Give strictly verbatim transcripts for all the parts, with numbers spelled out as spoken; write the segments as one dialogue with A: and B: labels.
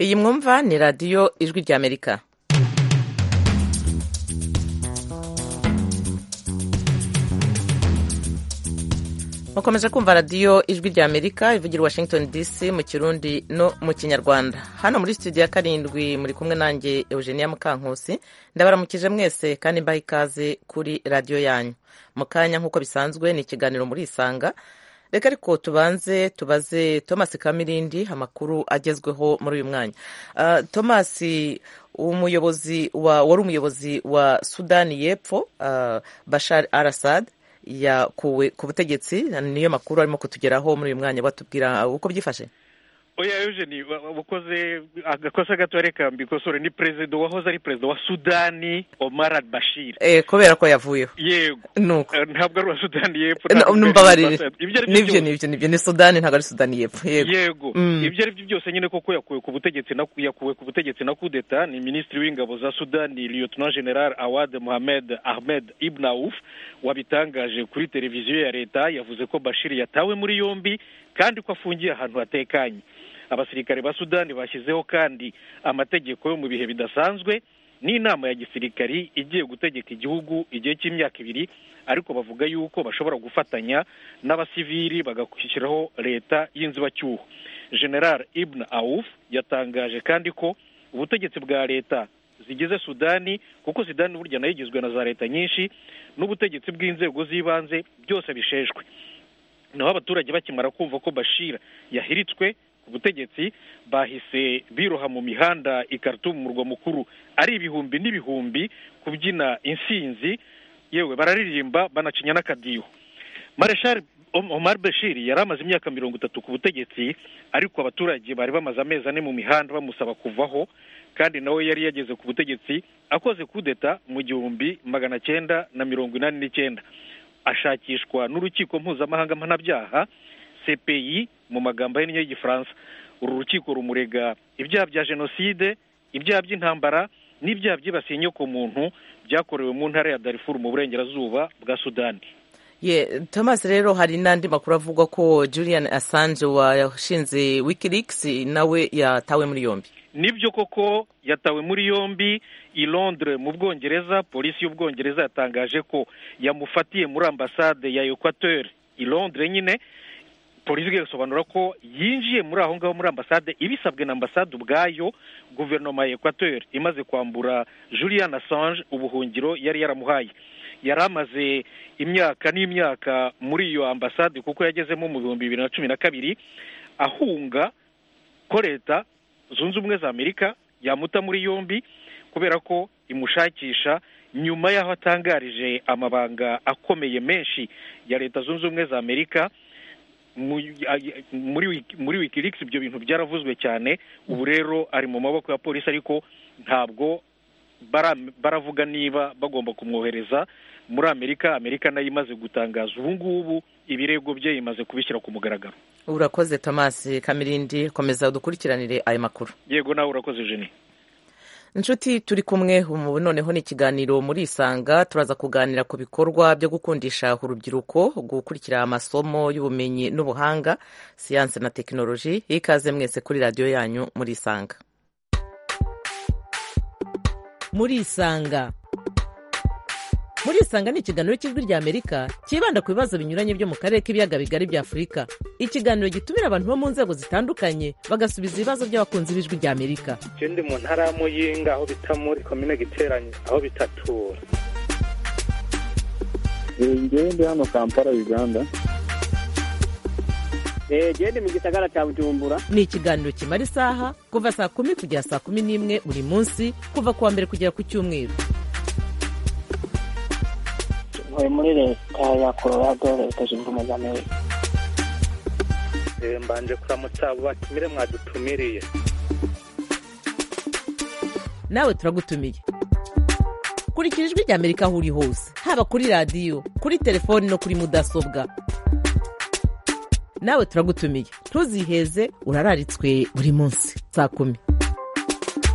A: iyi mwumva ni radiyo ijwi ry'Amerika. mukomeje kumva radiyo ijwi ry'Amerika ivugira Washington D C mu Kirundi no mu Kinyarwanda. Hano muri studio ya karindwi muri kumwe nanjye Eugenia Mukankusi. Ndabaramukije mwese kandi mbaha ikaze kuri radiyo yanyu. Mu kanya nk'uko bisanzwe ni ikiganiro muri Isanga. Reka ariko tubanze tubaze Thomas Kamirindi amakuru agezweho muri uyu mwanya. Uh, Thomas, umuyobozi wa wari umuyobozi wa Sudani y'Epfo, uh, Bashar al-Assad yakuwe ku butegetsi, niyo makuru arimo kutugeraho muri uyu mwanya. Batubwira uko byifashe.
B: Oya Eugenie, ukoze agakosa gato reka mbikosore. Ni president wahoze ari president wa Sudani Omar al-Bashir.
A: Eh kubera ko yavuyeho.
B: Yego.
A: Nuko
B: ntabwo ari Sudani y'Epfo.
A: Numbabarire. Nibyo nibyo nibyo ni Sudani, ntabwo ari Sudani y'Epfo. Yego.
B: Yego. Mm. Ibyo ari byo byose nyine koko yakuwe ku butegetsi na yakuwe ku butegetsi na coup d'etat. Ni ministre w'ingabo za Sudani Lieutenant General Awad Mohamed Ahmed Ibn Auf wabitangaje kuri televiziyo ya leta. Yavuze ko Bashir yatawe muri yombi kandi ko afungiye ahantu hatekanye. Abasirikare ba Sudani bashyizeho kandi amategeko yo mu bihe bidasanzwe n'inama ya gisirikari igiye gutegeka igihugu igihe cy'imyaka ibiri, ariko bavuga yuko bashobora gufatanya n'abasivili bagakwishyiraho leta y'inzibacyuho. General Ibn Auf yatangaje kandi ko ubutegetsi bwa leta zigize Sudani, kuko Sudani burya nayo igizwe na za leta nyinshi, n'ubutegetsi bw'inzego z'ibanze byose bisheshwe. Naho abaturage bakimara kumva ko Bashir yahiritswe ku butegetsi bahise biroha mu mihanda i Khartoum, murwa mukuru, ari ibihumbi n'ibihumbi kubyina insinzi, yewe bararirimba banacinya n'akadiho. Marshal Omar Bashir yari amaze imyaka mirongo itatu ku butegetsi, ariko abaturage bari bamaze amezi ane mu mihanda bamusaba kuvaho, kandi nawe yari yageze ku butegetsi akoze coup d'etat mu gihumbi magana cyenda na mirongo inani n'icyenda. Ashakishwa n'urukiko mpuzamahanga mpanabyaha C P I mu magambo y'Igifaransa. Uru rukiko rumurega ibyaha bya jenoside, ibyaha by'intambara n'ibyaha byibasiye inyoko muntu byakorewe mu ntara ya Darfur mu burengerazuba bwa Sudani.
A: Ye Thomas, rero hari nandi makuru avuga ko Julian Assange washinze WikiLeaks nawe yatawe muri yombi.
B: Nibyo koko yatawe muri yombi i Londres mu Bwongereza. Polisi y'Ubwongereza yatangaje ko yamufatiye muri ambasade ya Equateur i Londres nyine. Polisi igasobanura ko yinjiye muri aho ngaho muri ambasade ibisabwe na ambasade ubwayo. Guverinoma ya Equateur imaze kwambura Julian Assange ubuhungiro yari yaramuhaye. Yaramaze imyaka n'imyaka muri iyo ambasade kuko yagezemo mu bihumbi bibiri na cumi na kabiri ahunga ko leta zunze ubumwe za Amerika yamuta muri yombi kubera ko imushakisha nyuma y'aho atangarije amabanga akomeye menshi ya leta zunze ubumwe za Amerika. muri muri WikiLeaks ibyo bintu byaravuzwe cyane. Ubu rero ari mu maboko ya polisi, ariko ntabwo baravuga niba bagomba kumwohereza muri Amerika. Amerika nayo imaze gutangaza ubu ngubu ibirego bye imaze kubishyira ku mugaragaro.
A: Urakoze Thomas Kamirindi, komeza udukurikiranire ayo makuru.
B: Yego nawe urakoze Jenny.
A: Inshuti turi kumwe ubu noneho ni ikiganiro muri Isanga. Turaza kuganira ku bikorwa byo gukundisha urubyiruko gukurikira amasomo y'ubumenyi n'ubuhanga, siyanse na tekinoloji. Ikaze mwese kuri radiyo yanyu muri Isanga. Muri Isanga muri Isanga ni ikiganiro cy'ijwi ry'Amerika kibanda ku bibazo binyuranye byo mu karere k'ibiyaga bigari bya Afurika. Ikiganiro gitumira abantu bo mu nzego zitandukanye bagasubiza ibibazo by'abakunzi b'ijwi ry'Amerika.
C: Je ndi mu ntara ya Muyinga aho bita muri commune Giteranye aho bitatura.
D: Ngewe ndi hano Kampala Uganda.
E: Eh je ndi mu gisagara cya Bujumbura.
A: Ni ikiganiro kimara isaha kuva saa kumi kugera saa kumi n'imwe buri munsi kuva kuwa mbere kugera ku cyumweru.
E: Ntuye muri leta ya Colorado, leta zunze ubumwe za Amerika.
C: Eh mbanje kuramutsa abo batumire mwadutumiriye.
A: Nawe turagutumiye. Kurikira ijwi ry'Amerika aho uri hose, haba kuri radiyo, kuri telefoni no kuri mudasobwa. Nawe turagutumiye. Ntuziheze, urararitswe buri munsi saa kumi.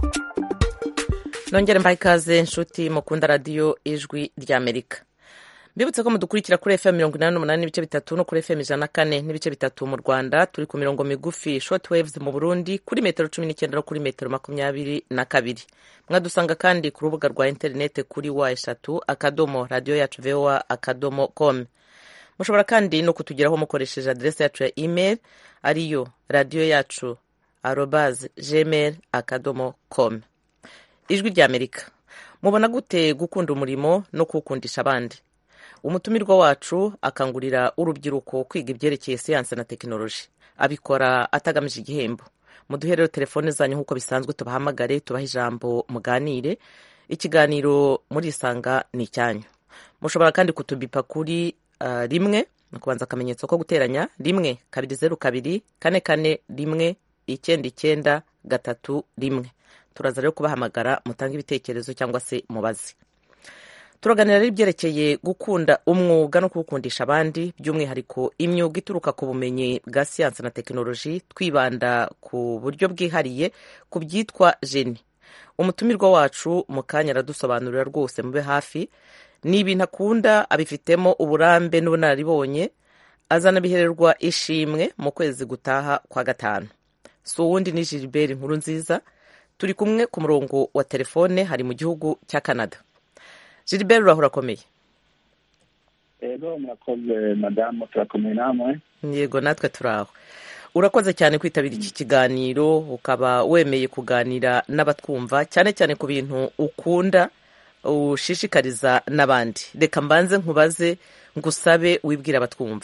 A: Nongere mbaye ikaze inshuti mukunda radiyo ijwi ry'Amerika. mbibutse ko mudukurikira kuri F M mirongo inani n'umunani n'ibice bitatu no kuri F M ijana na kane n'ibice bitatu mu Rwanda. Turi ku mirongo migufi short waves mu Burundi kuri metero cumi n'icyenda no kuri metero makumyabiri na kabiri. Mwadusanga kandi ku rubuga rwa interinete kuri wa eshatu akadomo radio yacu voa akadomo com. Mushobora kandi no kutugeraho mukoresheje adresse yacu ya email ariyo radio yacu arobase gmail akadomo com. Ijwi rya Amerika, mubona gute gukunda umurimo no kuwukundisha abandi? Umutumirwa wacu akangurira urubyiruko kwiga ibyerekeye siyanse na tekinoloji, abikora atagamije igihembo. Muduhe rero telefone zanyu nk'uko bisanzwe, tubahamagare tubahe ijambo muganire. Ikiganiro muri Isanga ni icyanyu. Mushobora kandi kutubipa kuri uh, rimwe kubanza akamenyetso ko guteranya rimwe kabiri zeru kabiri kane kane rimwe icyenda icyenda gatatu rimwe. Turaza rero kubahamagara mutanga ibitekerezo cyangwa se mubazi. Turaganira ibyerekeye gukunda umwuga no kuwukundisha abandi, by'umwihariko imyuga ituruka ku bumenyi bwa siyanse na tekinoloji, twibanda ku buryo bwihariye ku byitwa jeni. Umutumirwa wacu mu kanya aradusobanurira rwose, mube hafi. Ni ibintu akunda, abifitemo uburambe n'ubunararibonye, azanabihererwa ishimwe mu kwezi gutaha kwa gatanu. So wundi ni Gilbert Nkurunziza, turi kumwe ku murongo wa telefone, hari mu gihugu cya Canada. Gilbert, urahura akomeye?
D: Ego murakoze madamu, turakomeye namwe.
A: Yego natwe turaho. Urakoze cyane kwitabira iki kiganiro, ukaba wemeye kuganira n'abatwumva cyane cyane ku bintu ukunda ushishikariza n'abandi. Reka mbanze nkubaze, ngusabe wibwira abatwumva.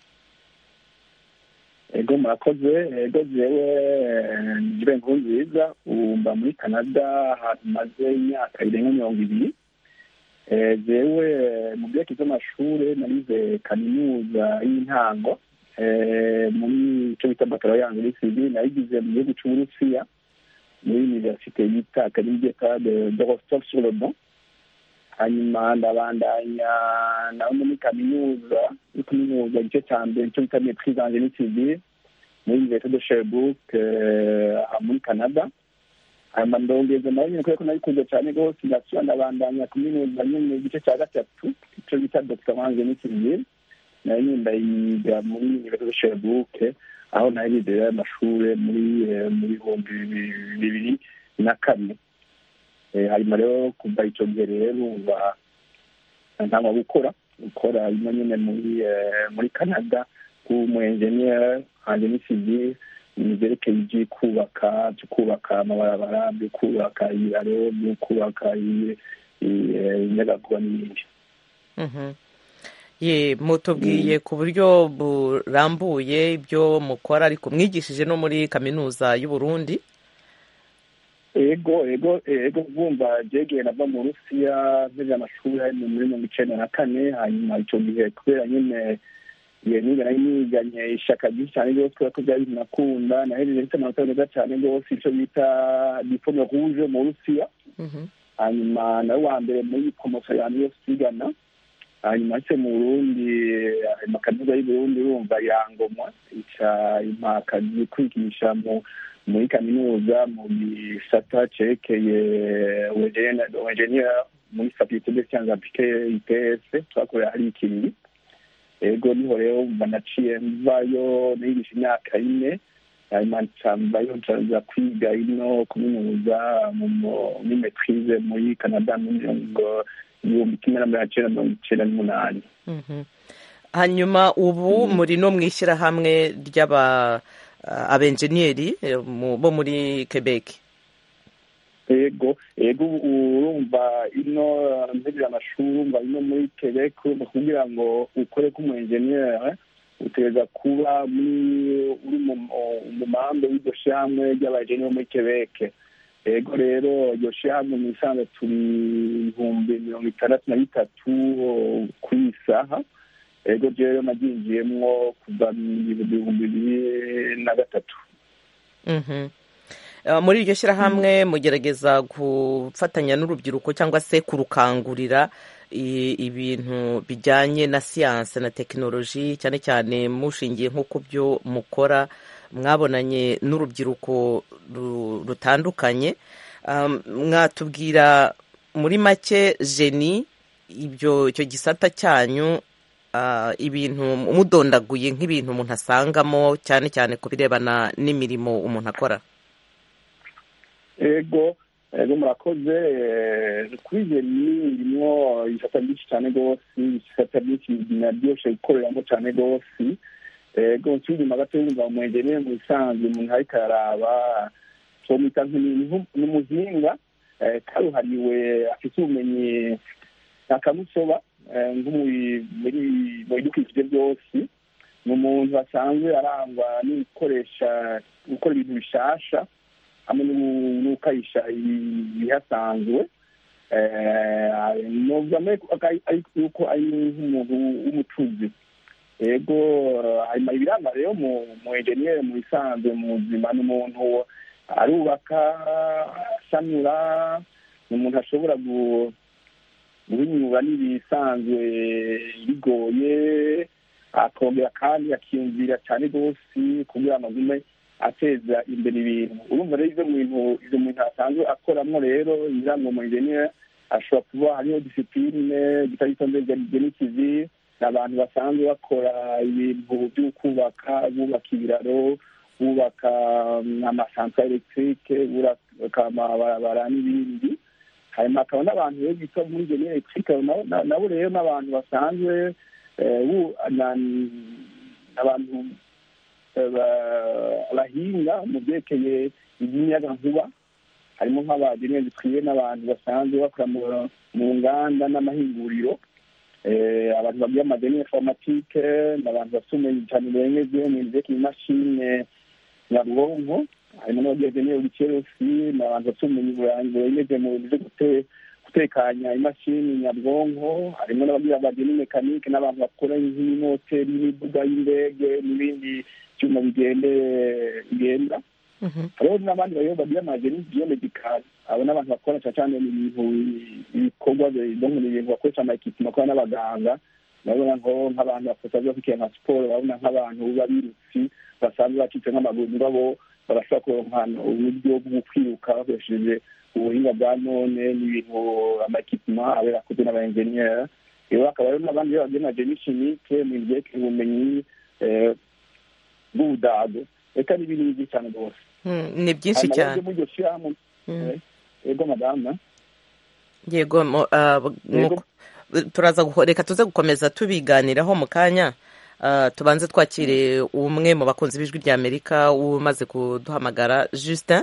D: Ego murakoze. Ego jewe Gilbert Nkurunziza, umba muri Canada hamaze imyaka irenga mirongo ibiri. Jewe mu byerekezo by'amashuri narize kaminuza y'intango muri icyo bita baccalauréat muri civil, nayigize mu gihugu cy'Uburusiya muri universite yita Académie de Rostov sur le Don. Hanyuma ndabandanya naho muri kaminuza kaminuza igice cya mbere icyo bita maîtrise en génie civil muri université de Sherbrooke muri Canada. Hanyuma ndongeza nayo nyine kubera ko nayikunze cyane rwose, ndasubira ndabandanya kaminuza nyine igice cya gatatu icyo bita doctorat en génie civil, nayo nyine ndayiga muri université de Sherbrooke, aho nayize amashuri muri muri ibihumbi bibiri na kane. Hanyuma rero kuva icyo gihe rero umva ntangwa gukora gukora ino nyine muri muri Canada nk'umu engineer en génie civil, byerekeye ibyo kubaka byo kubaka amabarabara, byo kubaka ibiraro, byo kubaka imyidagaduro n'ibindi.
A: Ye mutubwiye ku buryo burambuye ibyo mukora, ariko mwigishije no muri kaminuza y'u Burundi?
D: Ego ego ego vumva jegeye nava mu Rusiya nzize amashuri ari muri mirongo icenda na kane. Hanyuma icyo gihe kubera nyine iyo niga nari niganye ishaka ryinshi cyane rwose kubera ko byari binakunda, nahejeje mfite amanota meza cyane rwose, icyo bita diplome rouge mu Rusiya. Hanyuma nawe wa mbere muri promotion yanjye yose igana. Hanyuma nse mu Burundi amakaminuza y'u Burundi urumva irangomwa ica impaka kwigisha mu muri kaminuza mu gisata cerekeye ingenieur muri faculté de sciences appliquées I P S twakorera hari ikindi. Ego niho rero banaciye mvayo nigisha imyaka ine, hanyuma ncamvayo nza kwiga ino kaminuza muri maîtrise muri Canada mu igihumbi kimwe n'amajana icenda mirongo icenda n'umunani.
A: Hanyuma ubu muri no mwishyirahamwe ry'aba abenjeniyeri bo muri Quebec?
D: Ego ego urumva ino nzira amashuri urumva ino muri Quebec, kugira ngo ukore ko umu engineer utegeza kuba muri uri mu mambe w'iryo shyirahamwe ry'abajeniyeri muri Quebec. Ego rero iryo shyirahamwe mu isanzwe turi ibihumbi mirongo itandatu na bitatu ku isaha. Ego rero naginjiyemwo kuva mu bihumbi bibiri na gatatu.
A: Muri iryo shyirahamwe mugerageza gufatanya n'urubyiruko cyangwa se kurukangurira ibintu bijyanye na siyanse na tekinoloji, cyane cyane mushingiye nko ku byo mukora, mwabonanye n'urubyiruko rutandukanye. Mwatubwira muri make jeni ibyo icyo gisata cyanyu ibintu mudondaguye nk'ibintu umuntu asangamo cyane cyane ku birebana n'imirimo umuntu akora.
D: Ego ego murakoze kuri jeni irimo ibisata byinshi cyane rwose, ibisata byinshi nabyoshe gukoreramo cyane rwose. Ego nsubima gato yumva mu enjeniyeri mu bisanzwe umuntu ariko araraba twomita n'umuzinga karuhariwe afite ubumenyi akamusoba muri mu bidukikije byose. Ni umuntu asanzwe arangwa n'ibikoresha gukora ibintu bishasha hamwe n'ukayisha ibihasanzwe. Yuko ari nk'umuntu w'umucuzi. Ego hanyuma ibiranga rero mu enjeniyeri mu bisanzwe mu buzima ni umuntu arubaka asanura, ni umuntu ashobora guhinyura n'ibisanzwe bigoye, akongera kandi akiyumvira cyane rwose kugira ngo agume ateza imbere ibintu. Urumva rero ibyo bintu ibyo muntu asanzwe akoramo rero ibirango mu enjeniyeri ashobora kuba hariho disipline bitaritonde genetizi, abantu basanzwe bakora ibintu byo kubaka, bubaka ibiraro, bubaka amasantra electrique, bubaka amabarabara n'ibindi. Hanyuma hakaba n'abantu rero bitwa muri geni electrique, nabo rero n'abantu basanzwe abantu bahinga mu byerekeye iby'imiyagankuba. Harimo nk'abageni industriel n'abantu basanzwe bakora mu nganda n'amahinguriro. Abantu bagiye amadeni informatike n'abantu bafite ubumenyi cyane burengeje mu byerekeye imashini nyabwonko. Harimo n'abagiye deni ubukerosi n'abantu bafite ubumenyi burengeje mu bintu byo gutekanya imashini nyabwonko. Harimo n'abagiye abageni mekanike n'abantu bakora nk'imoteri n'imiduga y'indege n'ibindi byuma bigenda. Hariho n'abandi bayobozi bagiye amageni biomedikali, abo n'abantu bakora cyane ibintu ibikorwa mu bintu bakoresha amakipima bakora n'abaganga. Urabona nk'abantu bakoresha bafite nka siporo, urabona nk'abantu b'abirutsi basanzwe bacitse nk'amaguru, nabo barashobora kuronka uburyo bwo kwiruka bakoresheje ubuhinga bwa none n'ibintu amakipima aba yakoze n'abaenjeniyeri. Rero hakaba rero n'abandi bagiye amageni chimique mu byerekeye ubumenyi bw'ubudago. Reka n'ibintu byinshi cyane rwose.
A: Ni byinshi cyane.
D: Yego madame.
A: Yego turaza reka tuze gukomeza tubiganiraho mu kanya. Tubanze twakire umwe mu bakunzi b'ijwi rya Amerika umaze kuduhamagara. Justin,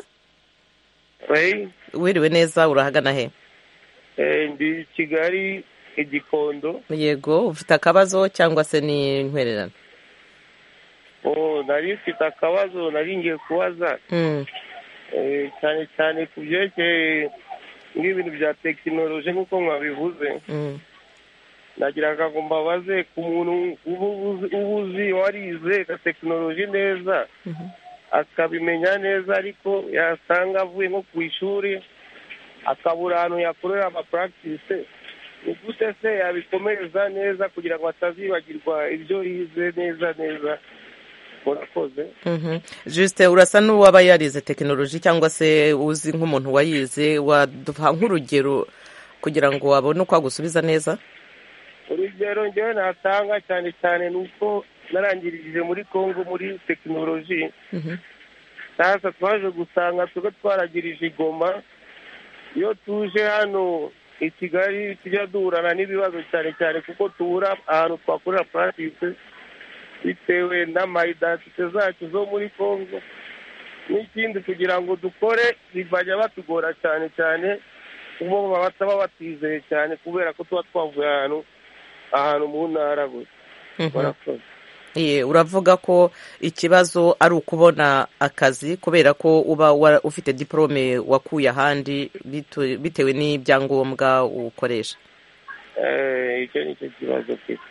A: wiriwe neza, urahagana he?
F: Ndi Kigali Igikondo. Yego,
A: ufite akabazo cyangwa se ni intwererano?
F: Oh, nari mfite akabazo nari ngiye kubaza cyane cyane ku byerekeye nk'ibintu bya tekinoloji nk'uko mwabivuze. Nagiraga ngo mbabaze ku muntu ubuzi warize tekinoloji neza akabimenya neza, ariko yasanga avuye nko ku ishuri akabura ahantu yakorera amapractice, ni gute se yabikomereza neza kugira ngo atazibagirwa ibyo yize neza neza? Murakoze.
A: Juste, urasa n'uwaba yarize tekinoloji cyangwa se uzi nk'umuntu wayize, waduha nk'urugero kugira ngo wabone uko agusubiza neza?
F: Urugero njyewe natanga cyane cyane ni uko narangirije muri Congo muri tekinoloji. Sasa twaje gusanga tuba twaragirije Goma. Iyo tuje hano i Kigali tujya duhurana n'ibibazo cyane cyane kuko tubura ahantu twakorera practice bitewe n'amaidentite zacu zo muri Congo. N'ikindi kugira ngo dukore bibajya batugora cyane cyane ubo bataba batizeye cyane kubera ko tuba twavuye ahantu ahantu mu ntara gusa.
A: Ye, uravuga ko ikibazo ari ukubona akazi kubera ko uba ufite diplome wakuye ahandi bitewe n'ibyangombwa ukoresha.
F: Eh, icyo ni cyo kibazo cyiza.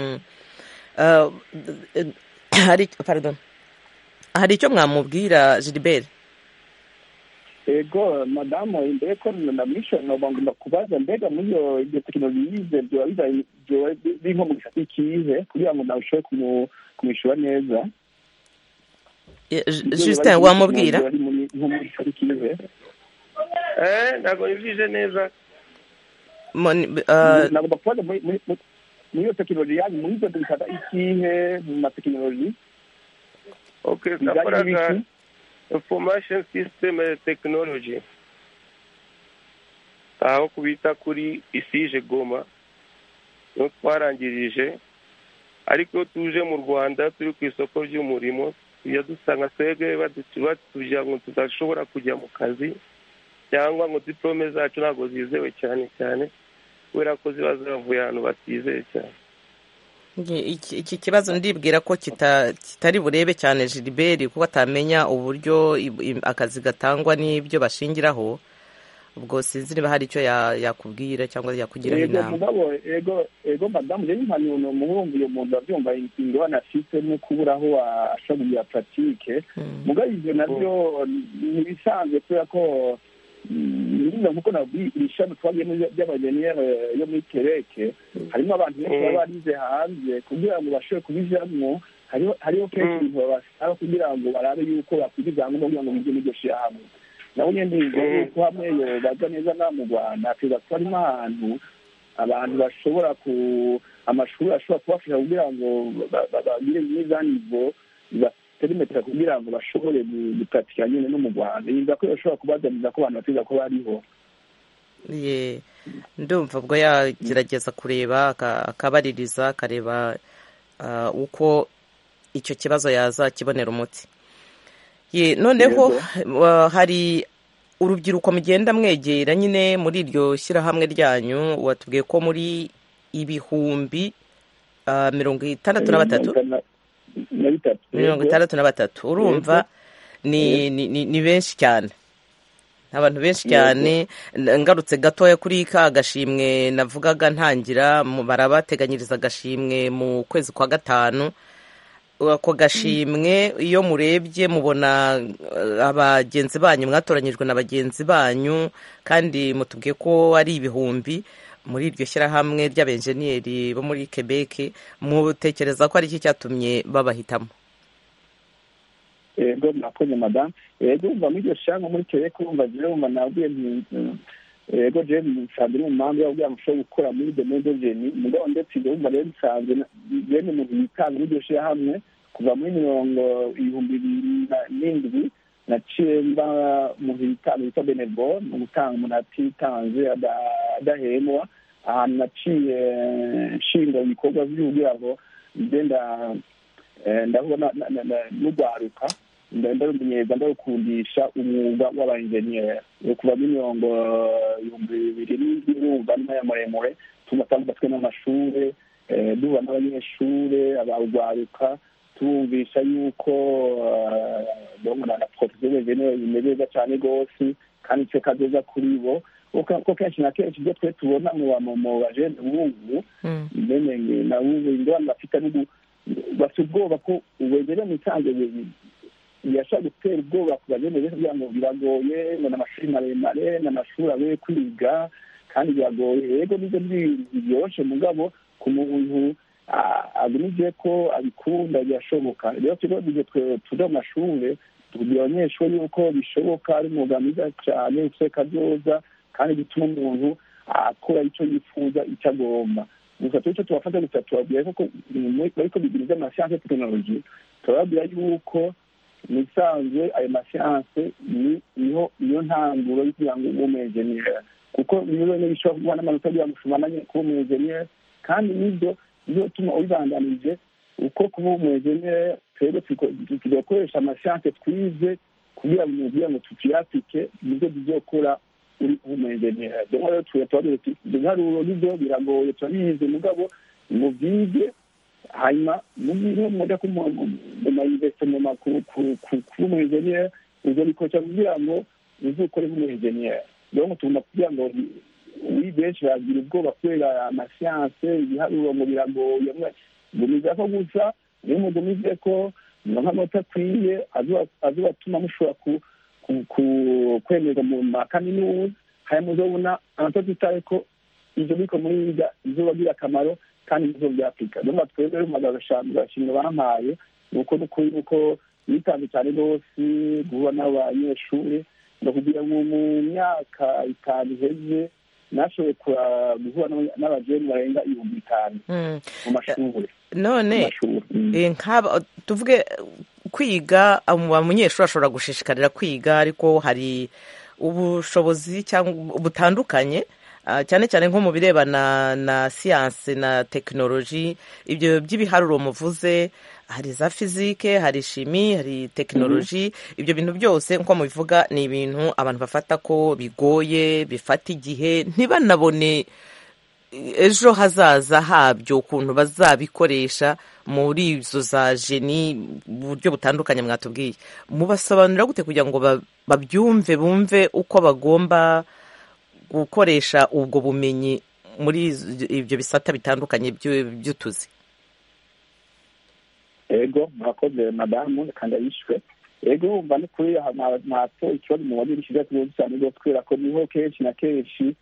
A: hari pardon hari icyo mwamubwira Gilbert?
D: Ego madamu, imbere ko ndamwisha nobangomba kubaza mbega muri iyo tekinoloji yize byo biza binko mu gisati kize kugira ngo ndashobore kumwishura neza.
A: Justin, wamubwira?
F: Eh, ntabwo yivije neza.
D: nagomba kubaza muri iyo tekinoloji yanyu muri ibyo dukata ikihe mu matekinoloji?
F: Okay, nakoraga information system technology aho kubita kuri isije Goma no twarangirije, ariko tuje mu Rwanda turi ku isoko ry'umurimo tujya dusanga twebwe batujya ngo tudashobora kujya mu kazi cyangwa ngo diplome zacu ntabwo zizewe cyane cyane kubera ko ziba zavuye ahantu batizeye cyane.
A: Iki kibazo ndibwira ko kitari burebe cyane Gilbert kuko atamenya uburyo akazi gatangwa n'ibyo bashingiraho. Ubwo sinzi niba hari icyo yakubwira cyangwa yakugiraho inama.
D: Ego ego madamu rero impanuro no muhungu yo muntu avyumva ingorane afite no kuburaho ashobora pratique muga ivyo navyo nibisanzwe kubera ko niba nkuko nabwisha twagiye by'abagenere yo muri Kereke harimo abantu benshi baba barize hanze kugira ngo bashobore kubijamwo, hariho hariho kenshi babasaba kugira ngo barabe yuko bakwigizamo kugira ngo bige n'iryo shirahamwe. Nawe nyine yuko hamwe yo baza neza na mu Rwanda tuza twarimo ahantu abantu bashobora ku amashuri ashobora kubafasha kugira ngo bagire neza nivo perimetre kugira ngo bashobore gupatika nyine no mu Rwanda. Yiza ko bashobora kubazaniza ko abantu batiza ko bariho.
A: Ye ndumva ubwo yagerageza kureba akabaririza akareba uko icyo kibazo yaza kibonera umuti. Ye noneho hari urubyiruko mugenda mwegera nyine muri iryo shyirahamwe ryanyu, watubwiye ko muri ibihumbi mirongo itandatu na batatu mirongo itandatu na batatu urumva ni benshi cyane, abantu benshi cyane. Ngarutse gatoya kuri ka gashimwe navugaga ntangira, barabateganyiriza agashimwe mu kwezi kwa gatanu. Ako gashimwe iyo murebye mubona abagenzi banyu mwatoranyijwe na bagenzi banyu kandi mutubwiye ko ari ibihumbi muri iryo shyirahamwe ry'abenjeniyeri bo muri Quebec, mutekereza ko ari iki cyatumye babahitamo?
D: Ego mwakoze madame. Ego umva muri iryo shyirahamwe muri Quebec umva je umva nabwiye ego je nsanzwe mu mpamvu yo kugira ngo gukora muri domaine de génie mugabo ndetse umva rero nsanzwe bene mu bitanga muri iryo shyirahamwe kuva muri mirongo ibihumbi bibiri n'indwi naciye mba mu bitanga bita Benevol mu gutanga umuntu atitanze adahemwa ahantu naciye nshinga ibikorwa byo kugira ngo ngenda ndabona n'urwaruka ndarumenyeza ndarukundisha umwuga w'abainjeniyeri kuva muri mirongo ibihumbi bibiri n'indwi urumva ni muremure tugatanga twe n'amashure duhura n'abanyeshure abarwaruka tubumvisha yuko ndabona na porotokole zene bimeze cyane rwose kandi icyo kazoza kuri bo kuko kenshi na kenshi ibyo twe tubona mu bajene b'ubu mbene na ubu ingorane bafite bafite ubwoba ko ubegere mu isange yashaka gutera ubwoba ku bajene benshi kugira ngo biragoye ngo n'amashuri maremare n'amashuri abe kwiga kandi biragoye. Yego nibyo biryoshye mugabo ku muntu agamije ko abikunda byashoboka. Rero turiho twe turi mu mashuri tubwira abanyeshuri yuko bishoboka ari umwuga mwiza cyane ufite kazoza kandi bituma umuntu akora icyo yifuza icyo agomba. Gusa turi tubafata gusa tubabwira ko bariko bigiriza amasiyanse tekinoloji turababwira yuko nisanzwe ayo masiyanse niho niyo ntanguro yo kugira ngo ube umuenjeniyeri kuko niyo bishobora kuba n'amanota kugira ngo ushobora kuba umuenjeniyeri kandi nibyo niyo tuma ubibandanije uko kuba umuenjeniyeri twebwe tugakoresha amasiyanse twize kugira ngo kugira ngo tutuyapike nibyo tuzokora uri umuenjeniyeri. Dore rero turatubabwira tuti ibiharuro nibyo biragoye turabizi mugabo mu byige hanyuma mubwire mujya ku ma-investment kuba umuenjeniyeri uzabikoresha kugira ngo uzukore nk'umuenjeniyeri. Rero tugomba kugira ngo benshi bagira ubwoba kubera amasiyanse ibiharuro ngo biragoye gumiza ko gusa niyo mugumize ko nk'amanota akwiye azobatuma mushobora kwemerwa mu makaminuza hanyuma uzobona amanota tutaye ko ivyo biriko muriga bizobagira akamaro kandi bizo byafrika. Rero twebwe rero magashimwe bampaye nuko n'ukuri nuko bitanze cyane rwose guhura n'abanyeshuri no kugira ngo mu myaka itanu iheze nashoboye guhura n'abajeni barenga ibihumbi bitanu mu mashuri
A: none nk'aba tuvuge kwiga umunyeshuri ashobora gushishikarira kwiga ariko hari ubushobozi cyangwa butandukanye cyane cyane nko mu birebana na siyanse na tekinoloji ibyo by'ibiharuro muvuze hari za fizike hari shimi hari tekinoloji ibyo bintu byose nk'uko mubivuga ni ibintu abantu bafata ko bigoye bifata igihe ntibanabone ejo hazaza habyo ukuntu bazabikoresha muri izo za jeni buryo butandukanye mwatubwiye mubasobanurira gute kugira ngo babyumve bumve uko bagomba gukoresha ubwo bumenyi muri ibyo bisata bitandukanye by'utuzi?
D: ego murakoze madamu kandi yishwe ego wumva ni kuri ntato ikibazo mubona bishize ku cyane rwo kubera ko niho kenshi na kenshi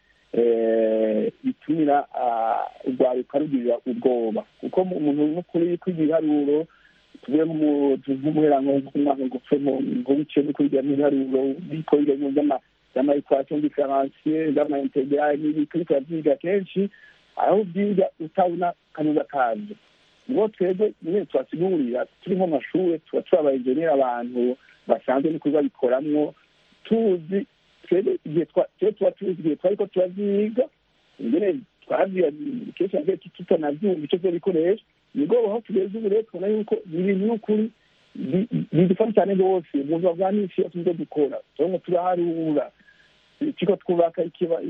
D: bitumira urwaruka rugirira ubwoba kuko umuntu n'ukuri kwiga ibiharuro tuvuge nk'umuherango nk'umwaka ngupfe ngo bice no kwiga ibiharuro biko biga y'ama equation differentielle y'ama integral n'ibiko bikavyiga kenshi aho byiga utabona kanuza kaje ngo twebwe nyine twasigurira turi mu mashuri tuba twabayenjenera abantu basanzwe n'ibikorwa bikoramwo tuzi twebwe igihe tuba tuzi igihe twariko turaziga ingene twaziga kenshi na kenshi tutanavyumva ico vyobikoresha nibwo aho tugeze ubu rero tubona yuko ibintu n'ukuri bidufasha cyane rwose mu buzima bwa misi yose ivyo dukora turimo turaharura turiko twubaka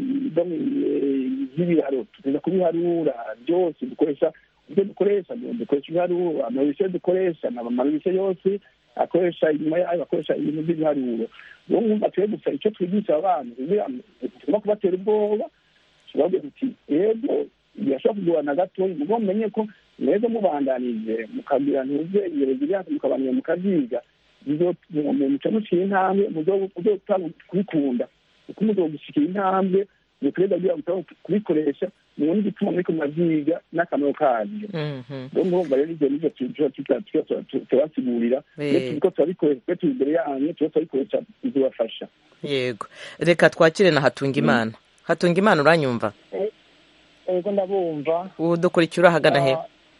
D: nk'ibiraro tuza kubiharura byose dukoresha ibyo dukoresha dukoresha ibiharuro amarise dukoresha amarise yose akoresha inyuma yayo akoresha ibintu by'ibiharuro rero mwumva twe gusa icyo twigisha abantu tugomba kubatera ubwoba tubabwira tuti ego birashobora kugorana gatoya mugo mumenye ko mwebwe mubandanije mukagira ntuze ibirezi byanyu mukabanira mukavyiga muca muciye intambwe muzotanga kubikunda kuko muzogushikira intambwe mukureza kugira ngo kubikoresha mubone igituma muriko muvyiga n'akamaro kavyo rero murumva rero ivyo nivyo tubasigurira iyo turiko turabikoresha twe turi imbere yanyu tuba turabikoresha bizobafasha.
A: Yego reka twakire na Hatungimana. Hatungimana uranyumva?
G: Ego ndabumva.
A: Udukurikira hagana he?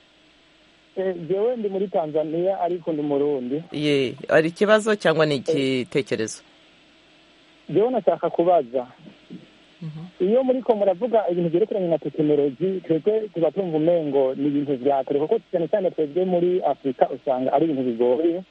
G: Jewe ndi muri Tanzania ariko ndi Murundi.
A: Ye ari ikibazo cyangwa ni igitekerezo?
G: Jewe nashaka kubaza iyo muri ko muravuga ibintu byerekeranye na tekinoloji twebwe tuba tumva umengo ni ibintu vya kare kuko cyane cyane twebwe muri Afrika usanga ari ibintu bigoye.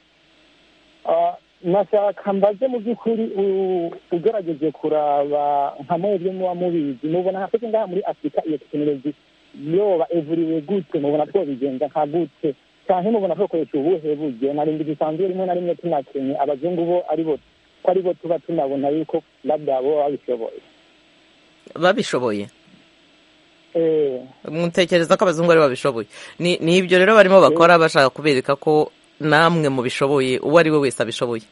G: Nashaka mbaze mu by'ukuri ugerageje kuraba nka mwebwe muba mubizi mubona hafite ngaha muri Afrika iyo tekinoloji yoba evuriwe gute mubona twobigenza nka gute cyane mubona twokoresha ubuhe buryo narindi bisanzwe rimwe na rimwe tunakenye abazungu bo ari bo ko ari bo tuba tunabona yuko labda bo babishoboye
A: babishoboye eh mutekereza ko abazungu ari babishoboye ni ni ibyo rero barimo bakora bashaka kubereka ko namwe mu bishoboye uwo ari we wese abishoboye.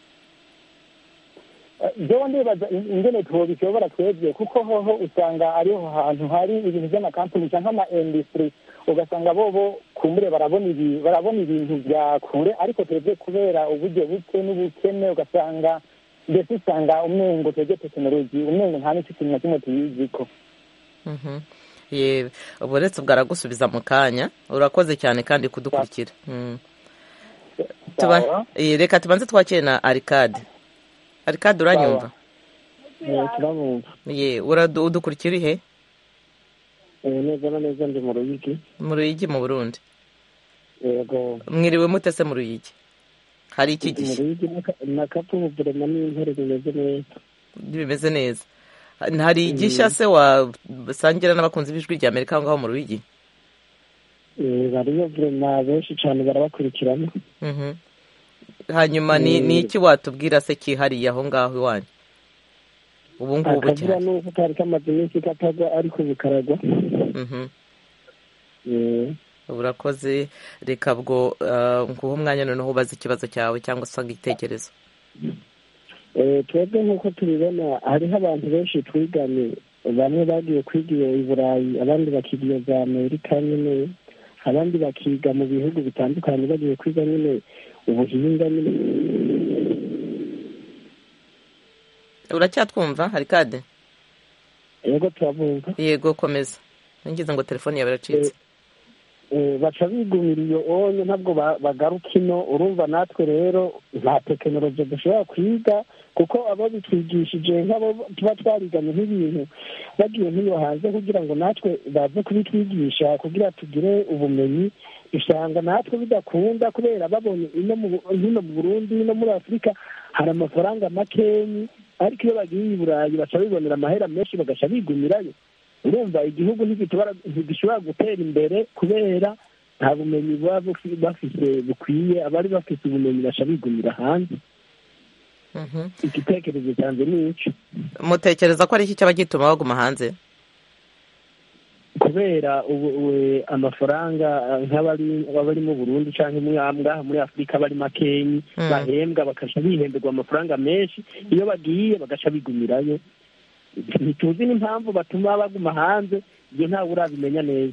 G: Jewe ndibaza ingene twobishobora twebwe kuko hoho usanga ariho hantu hari ibintu by'amakampani cyangwa ama industry ugasanga bobo kumure barabona ibi barabona ibintu bya kure ariko twebwe kubera uburyo buke n'ubukene ugasanga ndetse usanga umengo twebwe tekinoloji umengo nta n'icyo kintu na kimwe tuyiziko.
A: Mhm ye uburetse bwaragusubiza mu kanya urakoze cyane kandi kudukurikira. Mhm tuba reka tubanze twakire na Arcade. Arcade uranyumva?
G: Eh turabumva.
A: Ye uradukurikira he?
G: Eh neza neza ndi mu Ruyigi.
A: Mu Ruyigi mu Burundi.
G: Yego.
A: Mwiriwe mutese mu Ruyigi? Hari iki gihe?
G: Mu Ruyigi na kapubure na n'intore bimeze neza.
A: Bimeze neza. Hari igishya se wa sangira n'abakunzi b'ijwi rya Amerika ngaho mu Ruyigi?
G: Eh bariyo vrema benshi cyane barabakurikirana.
A: Mhm. Hanyuma ni ni iki watubwira se kihariye aho ngaho iwanyu ubu ngubu
G: cyane nuko kari kamaze iminsi katagwa ariko bukaragwa.
A: Mhm eh urakoze reka bwo nguho umwanya noneho ubaza ikibazo cyawe cyangwa usanga igitekerezo.
G: Eh twebwe nkuko tubibona hariho abantu benshi twiganye bamwe bagiye kwiga i Burayi abandi bakiga za Amerika nyine abandi bakiga mu bihugu bitandukanye bagiye kwiga nyine ubuhinga nyine.
A: Uracyatwumva Arcade?
G: yego turabumva.
A: yego komeza ngize ngo telefone yawe yaracitse.
G: baca bigumira iyo onye ntabwo bagaruka ino. urumva natwe rero nta tekinoloji dushobora kwiga kuko abo bitwigishije nk'abo tuba twariganye nk'ibintu bagiye nk'iyo hanze kugira ngo natwe baze kubitwigisha kugira tugire ubumenyi, usanga natwe bidakunda kubera babonye ino mu Burundi no muri Afurika hari amafaranga makenyi, ariko iyo bagiye i Burayi baca bibonera amahera menshi bagaca bigumirayo. urumva igihugu ntigishobora gutera imbere kubera nta bumenyi baba bafise bukwiye. abari bafise ubumenyi baca bigumira hanze. igitekerezo cyanjye ni iki.
A: mutekereza ko ari iki cyaba gituma baguma hanze?
G: kubera amafaranga nk'abari mu Burundi cyangwa ngaha muri Afurika bari makenyi, bahembwa bakaca bihemberwa amafaranga menshi, iyo bagiye bagaca bigumirayo. ntituzi n'impamvu batuma baguma hanze, ibyo ntawe urabimenya neza.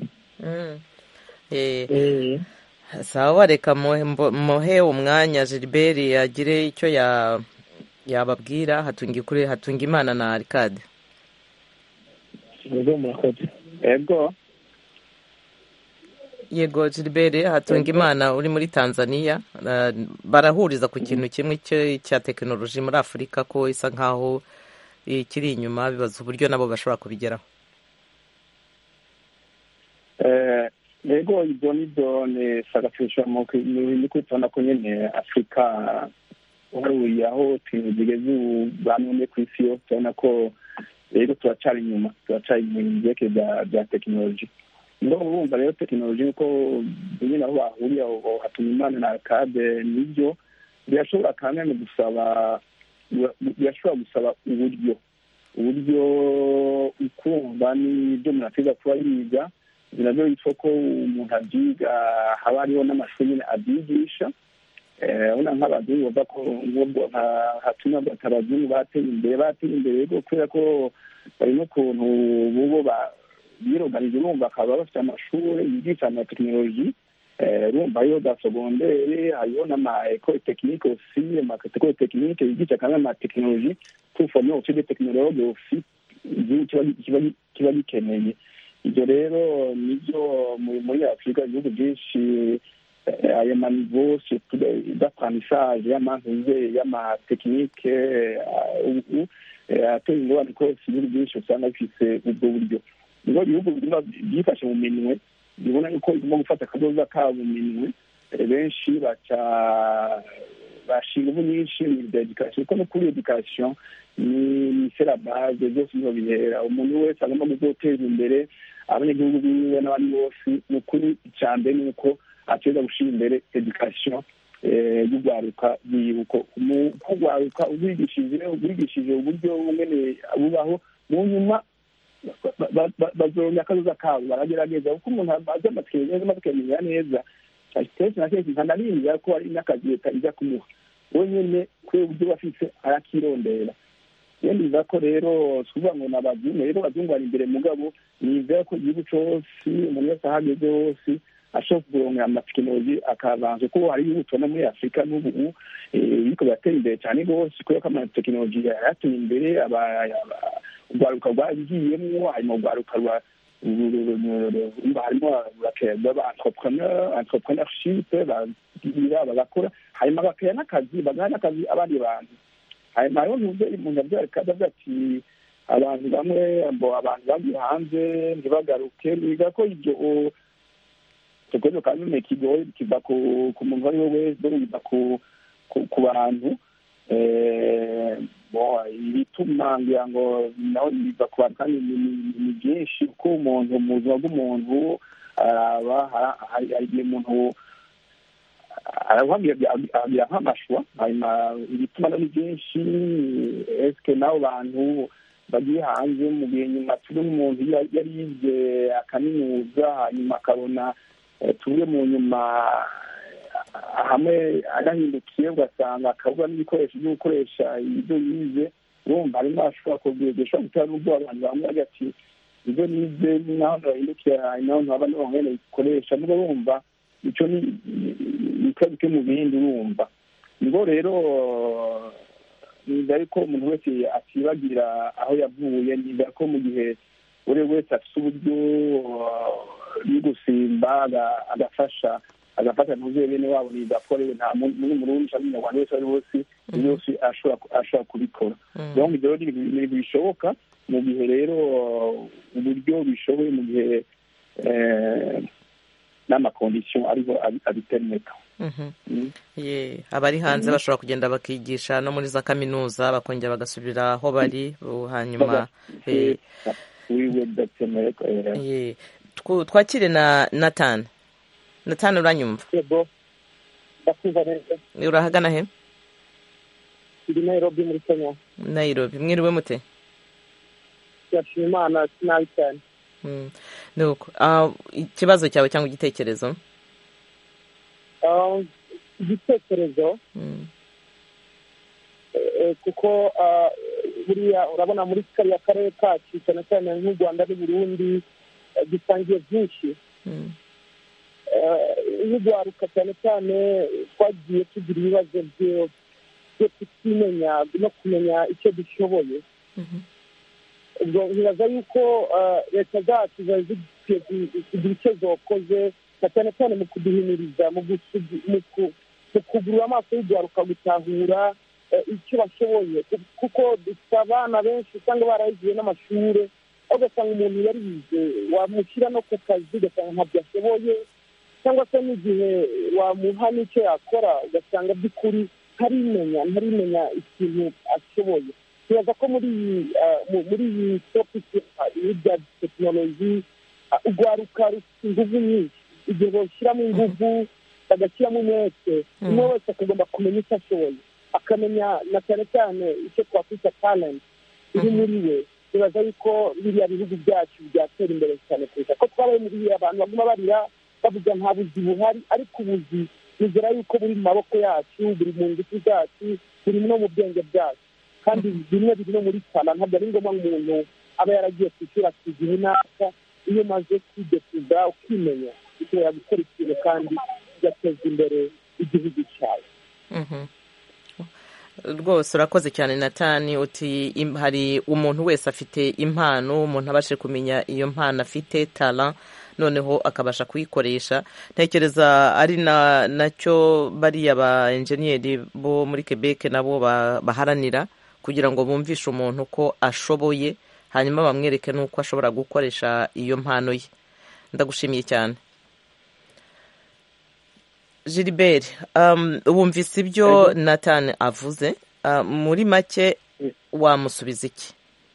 A: sawa reka muhe umwanya Gilbert agire icyo yababwira. hatungi kuri hatunga imana na Arcade.
D: yego murakoze. yego
A: yego Gilbert hatunga imana uri muri Tanzania, barahuriza ku kintu kimwe cya tekinoloji muri Afurika ko isa nkaho ikiri inyuma, bibaza uburyo nabo bashobora kubigeraho.
D: yego ibyo nibyo ni sagafisha mu kwitona ko nyine Afurika uharuye aho tugeze ubu bamwe ku isi yose, urabona ko rero turacari inyuma turacari mu byeke bya tekinoloji. niho bumva rero tekinoloji uko nyine aho bahuriye aho hatuma imana na Arcade, nibyo birashobora kandi no gusaba birashobora gusaba uburyo uburyo ukumva n'ibyo umuntu ateza kuba yiga. nabyo yitwa ko umuntu abyiga, haba hariho n'amashuri nyine abyigisha. urabona nk'abazungu bavuga ko nk'ubwo hatuma abazungu bateye imbere bateye imbere rero kubera ko bari n'ukuntu bubo biroganije, urumva bakaba bafite amashuri yigisha na tekinoloji. urumva hariho za segondere, hariho n'ama-ekole tekinike osi, ama-ekole tekinike yigisha kandi ama-tekinoloji tufomye uburyo bwa tekinoloji osi kiba gikeneye. ibyo rero nibyo muri Afurika ibihugu byinshi aya manivo d'apprentissage y'amantuze y'amatekinike ubu ateye ingorane ko ibihugu byinshi usanga bifise ubwo buryo. niho ibihugu byifashe mu minwe bibona yuko bigomba gufata akadoza kabo mu minwe, benshi baca bashinga ubu nyinshi mu bya edikasiyo kuko no kuri edikasiyo ni sera base byose niho bihera. umuntu wese agomba guteza imbere abanyagihugu biwe n'abandi bose. ni ukuri icya mbere ni uko ateza gushyira imbere edikasiyo y'urwaruka rwibuko. urwaruka ubwigishije ubwigishije uburyo bumwe bubaho, mu nyuma bazonya akazoza kabo baragerageza kuko umuntu azi amatekinoloji amaze kumenya neza kenshi na kenshi ntanarinda ko ari n'akazi leta ijya kumuha wenyine kubera uburyo bafise arakirondera. iyo niza ko rero tuvuga ngo n'abazungu rero abazungu bari imbere mugabo niza ko igihugu cyose umuntu wese ahageze hose ashobora kuronka amatekinoloji akabanza kuko hari ibihugu tubona muri Afurika n'ubu biriko biratera imbere cyane rwose kubera ko amatekinoloji yateye imbere. urwaruka rwagiyemwo, harimo urwaruka rwa harimo entrepreneurship bagira bagakora, hanyuma bakaya n'akazi bagaha n'akazi abandi bantu. hanyuma hariho ntuze umuntu abyara kaza ati abantu bamwe abantu bagiye hanze ntibagaruke. niga ko ibyo tukoze kandi ne kigoye kiva ku muntu ari we wese biva ku ku bantu ibituma ngira ngo naho biva ku bantu kandi ni byinshi kuko umuntu mu buzima bw'umuntu hari igihe umuntu arahabwira nk'amashwa, hanyuma ibituma ni byinshi. esike n'abo bantu bagiye hanze mu gihe nyuma turi nk'umuntu yari yize akaminuza hanyuma akabona turi mu nyuma hamwe agahindukiye ugasanga akabura n'ibikoresho byo gukoresha ibyo yize. urumva harimo ashobora kubwigisha gutera n'ubwo abantu bamwe bagira ati ibyo nize naho bahindukiye naho ntaba niho mwene bikoresha nubwo urumva icyo ni ikibazo cyo mu bindi urumva. nibwo rero niba ariko umuntu wese akibagira aho yavuye, niba ko mu gihe buri wese afite uburyo bwo gusimba agafasha agafata ntuzuye bene wabo nigakorewe nta n'umurundi cyangwa umunyarwanda wese ari wose yose ashobora kubikora. Donc ibyo ni ibintu bishoboka mu gihe rero uburyo bishoboye, mu gihe n'amakondisiyo ariho abitereka.
A: abari hanze bashobora kugenda bakigisha no muri za kaminuza bakongera bagasubira aho bari hanyuma. Twakire na Nathan. Nathan uranyumva?
G: Yego. Ndakumva neza.
A: Urahagana he?
G: Ndi Nairobi muri Kenya.
A: Nairobi. Mwiriwe mute?
G: Yashimye Imana sinabi cyane.
A: Mm. Nuko uh, ikibazo cyawe cyangwa igitekerezo?
G: Uh, igitekerezo mm. e, kuko uh, buriya urabona muri kariya karere kacu cyane cyane nk'u Rwanda n'u Burundi gisangiye byinshi. Mm. nk'urwaruka cyane cyane twagiye tugira ibibazo byo kutimenya no kumenya icyo dushoboye. ubwo ntibaza yuko leta zacu ziba zikwiye kugira icyo zokoze cyane cyane mu kuduhimiriza mu kugurura amaso y'urwaruka gutahura icyo bashoboye, kuko dufite abana benshi usanga barayigiye n'amashuri, aho ugasanga umuntu yarize wamushyira no ku kazi ugasanga ntabyo ashoboye, cyangwa se n'igihe wamuha n'icyo yakora ugasanga by'ukuri ntarimenya ntarimenya ikintu ashoboye. Tubaza ko muri muri iyi topiki y'ibya tekinoloji urwaruka rufite ingufu nyinshi, igihe bashyiramo ingufu bagashyiramo umwete, umwe wese akagomba kumenya icyo ashoboye, akamenya na cyane cyane icyo twakwita talent iri muri we. Tubaza yuko biriya bihugu byacu byatera imbere cyane kurusha ko twabaye muri abantu baguma barira bavuga nta buzi buhari, ariko ubuzi nizera yuko buri mu maboko yacu, buri mu ngufu zacu, buri no mu bwenge bwacu, kandi bimwe biri no muri sala. Ntabwo ari ngombwa umuntu aba yaragiye ku ishuri akiga inaka, iyo umaze kwidekuza ukimenya ushobora gukora ikintu kandi ugateza imbere igihugu cyawe.
A: Rwose urakoze cyane Natani. Uti hari umuntu wese afite impano, umuntu abashe kumenya iyo mpano afite talent, noneho akabasha kuyikoresha. Ntekereza ari na nacyo bariya ba enjeniyeri bo muri Quebec nabo baharanira, kugira ngo bumvishe umuntu ko ashoboye, hanyuma bamwereke n'uko ashobora gukoresha iyo mpano ye. Ndagushimiye cyane Gilbert. Um, wumvise ibyo Nathan avuze, uh, muri make wamusubiza iki?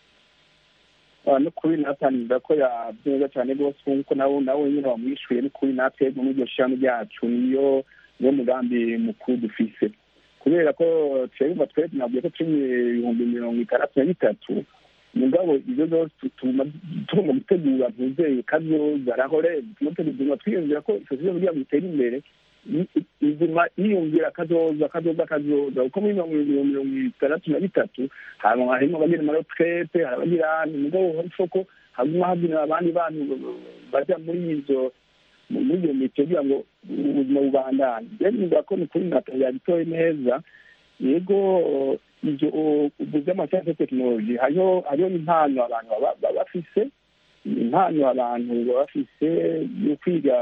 D: no kuri Nathan ndako yabyeza cyane rwose, kuko nawe nawe nyine wamwishuye ni kuri natwe mu iryo shami ryacu niyo niyo mugambi mukuru dufise, kubera ko twebwe twebwe nabyo ko turi ibihumbi mirongo itandatu na bitatu mugabo ibyo byose tugomba gutegura ntuzeye kazoza rahore tugomba twiyumvira ko isosiyete kugira ngo itere imbere izima yiyumvira kazoza kazoza kazoza uko muri mirongo itandatu na bitatu hanyuma harimo abagira amaretraite, hari abagira mugabo hifoko haguma hagira abandi bantu bajya muri izo muri iyo mito kugira ngo ubuzima bubandanye. Rero niba ko ni kuri Nathan yabitoye neza, yego ibyo by'amasayansi ya tekinoloji hariho hariho impano abantu baba bafise, impano abantu baba bafise yo kwiga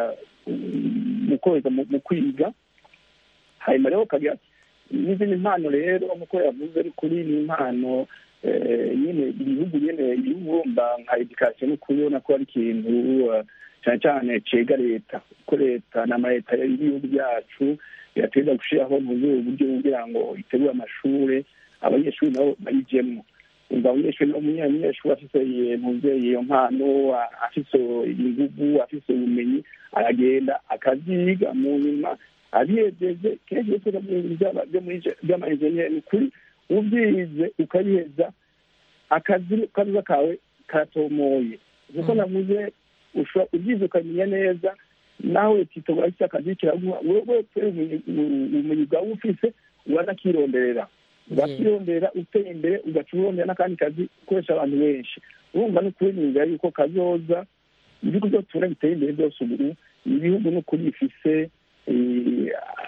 D: mukoreza mu kwiga, hanyuma rero kagira n'izindi mpano rero nk'uko yavuze ari kuri ni impano nyine ibihugu nyine ibibumba nka education, kubona ko ari ikintu cyane cyane cega leta, ko leta n'amaleta y'ibihugu byacu yateza gushyiraho mu buryo kugira ngo itegure amashuri abanyeshuri nabo bayijyemo. Umva abanyeshuri umunyeshuri afise muvyeyi iyo mpano, afise inguvu, afise ubumenyi, aragenda akaziga mu nyuma abiyejeje kenshi by'amaenjeniyeri kuri ubyize ukabiheza akazi kaza kawe karatomoye. Kuko navuze ubyize ukamenya neza nawe kitogora icyo akazi kiraguha wewe ubumenyi bwawe ufise uranakironderera ugakironderera uteye imbere ugacurondera n'akandi kazi ukoresha abantu benshi. Urumva no kuririnda yuko kazoza ibihugu byose tubona biteye imbere byose ubu ibihugu no kuri bifise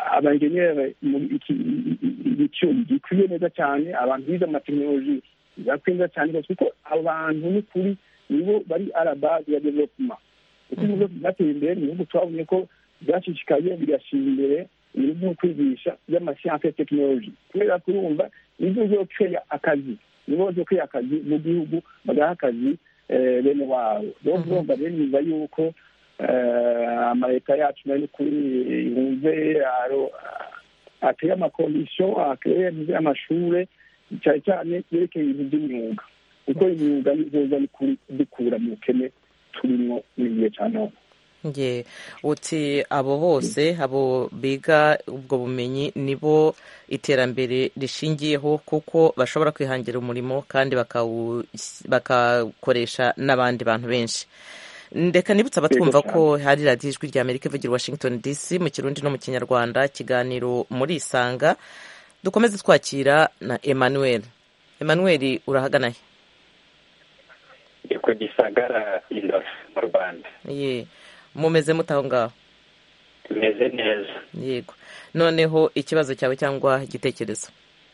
D: abanjeniyeri icyuma gikwiye neza cyane, abantu bize amatekinoloji bakwiye cyane kuko abantu ni kuri nibo bari arabase ya development. Kuko ibihugu byateye imbere, ibihugu twabonye ko byashishikaye bigashyira imbere ibintu byo kwigisha by'amasiyansi ya tekinoloji, kubera kurumva nibyo byo kweya akazi, nibo byo kweya akazi mu gihugu, bagaha akazi bene wabo. Rero urumva rero niba yuko amaleta yacu nayo kuri yumve ateye amakondisiyo, ateye amashure cyane cyane yerekeye ibintu by'imyuga, kuko imyuga nizoza ni kuri dukura mu bukene turimo n'igihe cya none.
A: nge uti abo bose abo biga ubwo bumenyi nibo iterambere rishingiyeho, kuko bashobora kwihangira umurimo kandi bakakoresha n'abandi bantu benshi. Ndeka nibutsa abatwumva ko hari radiyo ijwi rya Amerika ivugira Washington D C mu Kirundi no mu Kinyarwanda, ikiganiro muri Isanga. Dukomeze twakira na Emmanuel. Emmanuel, urahagana he?
H: Ndi ku Gisagara Indora mu Rwanda.
A: Ye, mumeze mutaho ngaho?
H: Tumeze neza.
A: Yego. Noneho ikibazo cyawe cyangwa igitekerezo?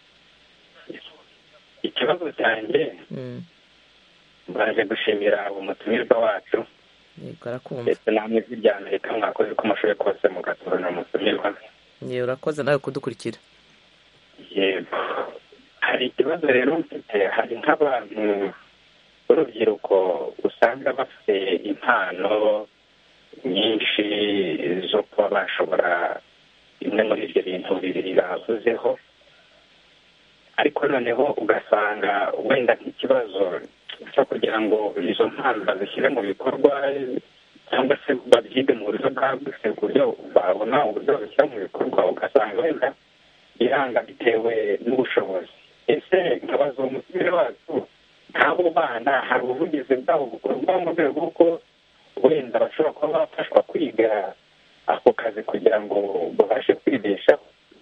H: Ikibazo cyanjye mm. baje gushimira umutumirwa wacu.
A: Yego, arakumva.
H: Ndetse namwe rya Amerika mwakoze ko mushoboye kose mugatorana umutumirwa.
A: Ye, urakoze nawe kudukurikira.
H: Yego. Hari ikibazo rero mfite, hari nk'abantu b'urubyiruko usanga bafite impano nyinshi zo kuba bashobora bimwe muri ibyo bintu bibiri bavuzeho, ariko noneho ugasanga wenda nk'ikibazo cyo kugira ngo izo mpano bazishyire mu bikorwa cyangwa se babyige mu buryo bwagutse ku buryo babona uburyo babishyira mu bikorwa, ugasanga wenda biranga bitewe n'ubushobozi. Ese nkabaza umutumire wacu, nk'abo bana hari ubuvugizi bwabo bukorwa mu rwego rw'uko wenda bashobora kuba bafashwa kwiga ako kazi kugira ngo babashe kwibeshaho?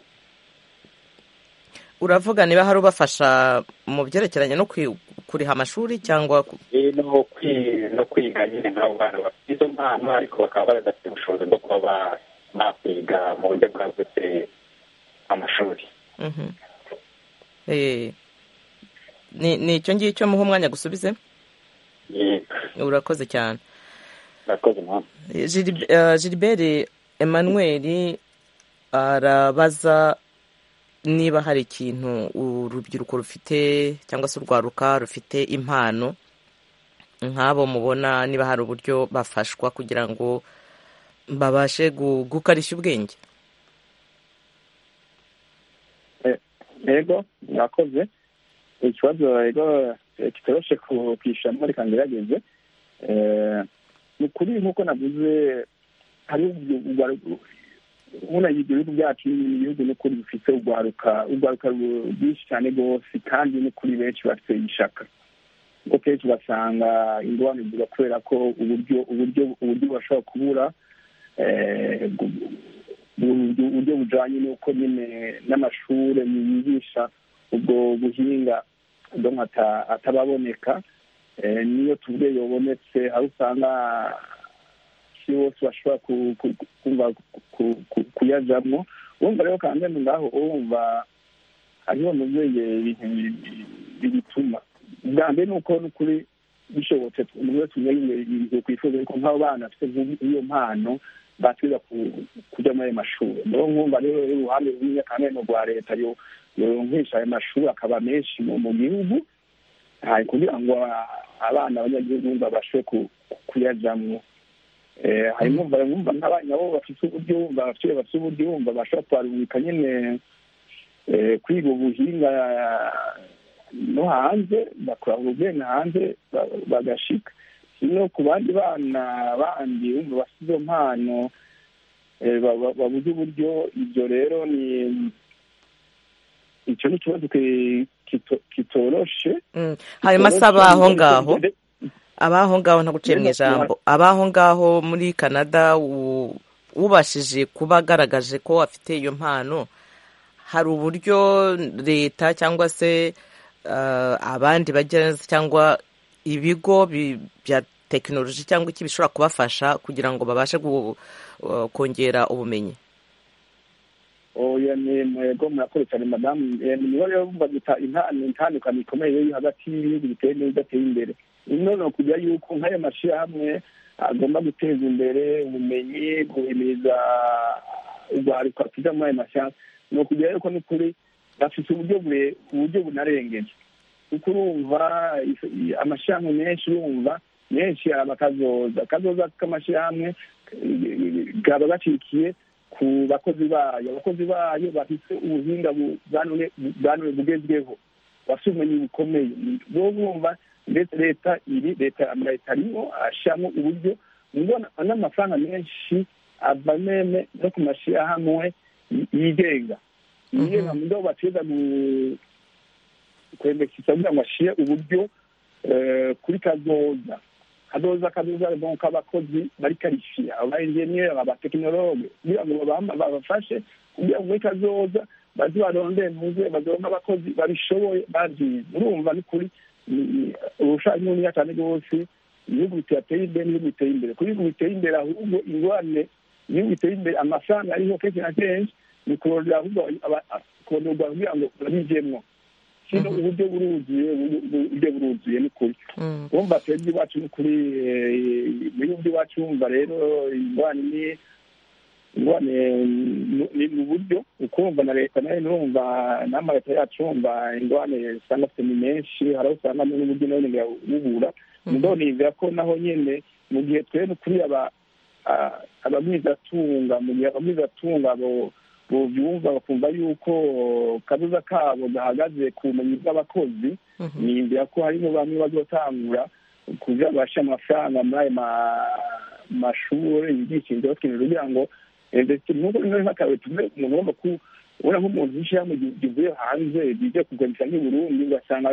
A: Uravuga niba hari ubafasha mu byerekeranye no kuriha amashuri cyangwa
H: no kwiga nyine nk'abo bana bafite izo mpano ariko bakaba badafite ubushobozi bwo kuba bakwiga mu buryo bwagutse amashuri?
A: Ni icyo ngicyo muha umwanya gusubize. Urakoze cyane. Gilbert, Emmanuel arabaza niba hari ikintu urubyiruko rufite cyangwa se urwaruka rufite impano nk'abo mubona, niba hari uburyo bafashwa kugira ngo babashe gukarishya ubwenge.
D: Yego, mwakoze. Ikibazo yego kitoroshe kwishyura reka ngerageze. Ni ukuri nk'uko navuze, hari ubona ibihugu byacu n'ibihugu n'ukuri bifite urwaruka urwaruka rwinshi cyane rwose, kandi n'ukuri benshi bafite ishaka. Kuko kenshi ugasanga ingorane ziba kubera ko uburyo uburyo uburyo bashobora kubura uburyo bujyanye n'uko nyine n'amashuri yigisha ubwo buhinga atababoneka. Niyo tuvuge yobonetse, aho usanga si bose bashobora kuyajyamo. Wumva rero kandi ngaho wumva hariho n'ubwenge bituma bwa mbere ni uko n'ukuri bishobotse umuntu wese umenya ibintu twifuza, ariko nk'abo bana bafite iyo mpano batwiza kujya muri ayo mashuri. Niyo nkumva rero uruhande rumwe kandi rwa leta yonkesha ayo mashuri akaba menshi mu gihugu, kugira ngo abana abanyagihugu babashe kuyajyamo. harimo barumva nabo bafite uburyo bafite bafite uburyo bumva bashobora kwarubika nyine kwiga ubuhinga no hanze, bakora ubwenge hanze bagashika. No ku bandi bana bandi bumva bafite izo mpano babuze uburyo, ibyo rero ni icyo ni ikibazo kitoroshe.
A: hanyuma se abaho ngaho abaho ngaho ntaguciye mu ijambo, abaho ngaho muri Canada ubashije kuba agaragaje ko afite iyo mpano, hari uburyo leta cyangwa se abandi bagenzi cyangwa ibigo bya tekinoloji cyangwa iki bishobora kubafasha kugira ngo babashe kongera ubumenyi?
D: oya ni mwego murakoze cyane madamu niba rero bumva intandukano ikomeye hagati y'ibihugu biteye n'ibidateye imbere ino ni ukugira yuko nk'ayo mashyirahamwe agomba guteza imbere ubumenyi guhimiriza urwaruka kuja muri ayo mashyirahamwe ni ukugira yuko n'ukuri bafite uburyo uburyo bunarengeje kuko urumva amashyirahamwe menshi urumva menshi araba akazoza akazoza k'amashyirahamwe gaba gacikiye ku bakozi bayo abakozi bayo bafite ubuhinga bwanone bugezweho bafite ubumenyi bukomeye bo bumva ndetse leta iri leta leta arimo ashyiramo uburyo mbona n'amafaranga menshi ava meme no ku mashyirahamwe yigenga yigenga mu ndo bateza kwembekisa kugira ngo ashyire uburyo kuri kazoza kazoza kazoza donc abakozi bari karifiye aba engineer aba tekinologe kugira ngo babafashe kugira ngo muri kazoza bazi barondeye muze bazoronka abakozi babishoboye babyize urumva ni kuri ubushake n'ubunya cyane rwose ibihugu biteye imbere n'ibihugu biteye imbere kuri ibihugu biteye imbere ahubwo ingorane ibihugu biteye imbere amafaranga ariho kenshi na kenshi ni kurondera ahubwo kurondorwa kugira ngo babijemwo kino uburyo buruzuye uburyo buruzuye ni kuri wumva twebwe iwacu ni kuri mu bihugu by'iwacu wumva rero ingorane ni ingorane ni mu buryo ukumva na leta nayo nurumva n'amaleta yacu wumva ingorane usanga afite ni menshi hari aho usanga n'uburyo nayo nyine bubura mugo nivira ko naho nyine mu gihe twebwe kuri aba abagwizatunga mu gihe abagwizatunga bo bovyumva bakumva yuko kabuza kabo gahagaze ku bumenyi bw'abakozi niyumvira ko harimo bamwe bazotangura kuja basha amafaranga muri ayo mashuri yigisha indero kugira ngo ndetse n'uko none nk'akawe tume umuntu ugomba kubona nk'umuntu w'ishyirahamwe rivuye hanze rije kuganisha nk'i Burundi ugasanga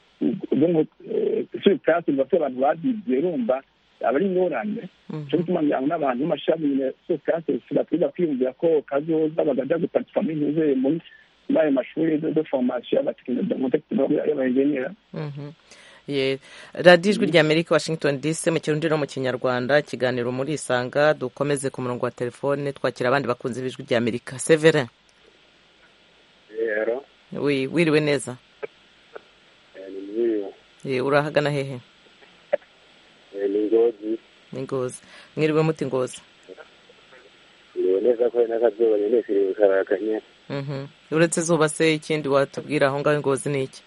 D: sur place bafite abantu babyigiye urumva aba ari ingorane cyo gutuma ngo n'abantu b'amashami sur place bakwiye kwiyumvira ko kazoza bagaja guparticipa muri ntuze muri ayo mashuri de formation y'abatekinologe y'abaenjeniyera
A: radiyo ijwi rya amerika washington dc mu kirundi no mu kinyarwanda ikiganiro muri isanga dukomeze ku murongo wa telefone twakira abandi bakunze b'ijwi rya amerika Severin wi wiriwe neza urahagana hehe
I: ni ngozi
A: ni ngozi mwiriwe muti ngozi
I: neza ko n'akazuba nyine kiri karakanye
A: uretse zuba se ikindi watubwira aho ngaho ngozi ni iki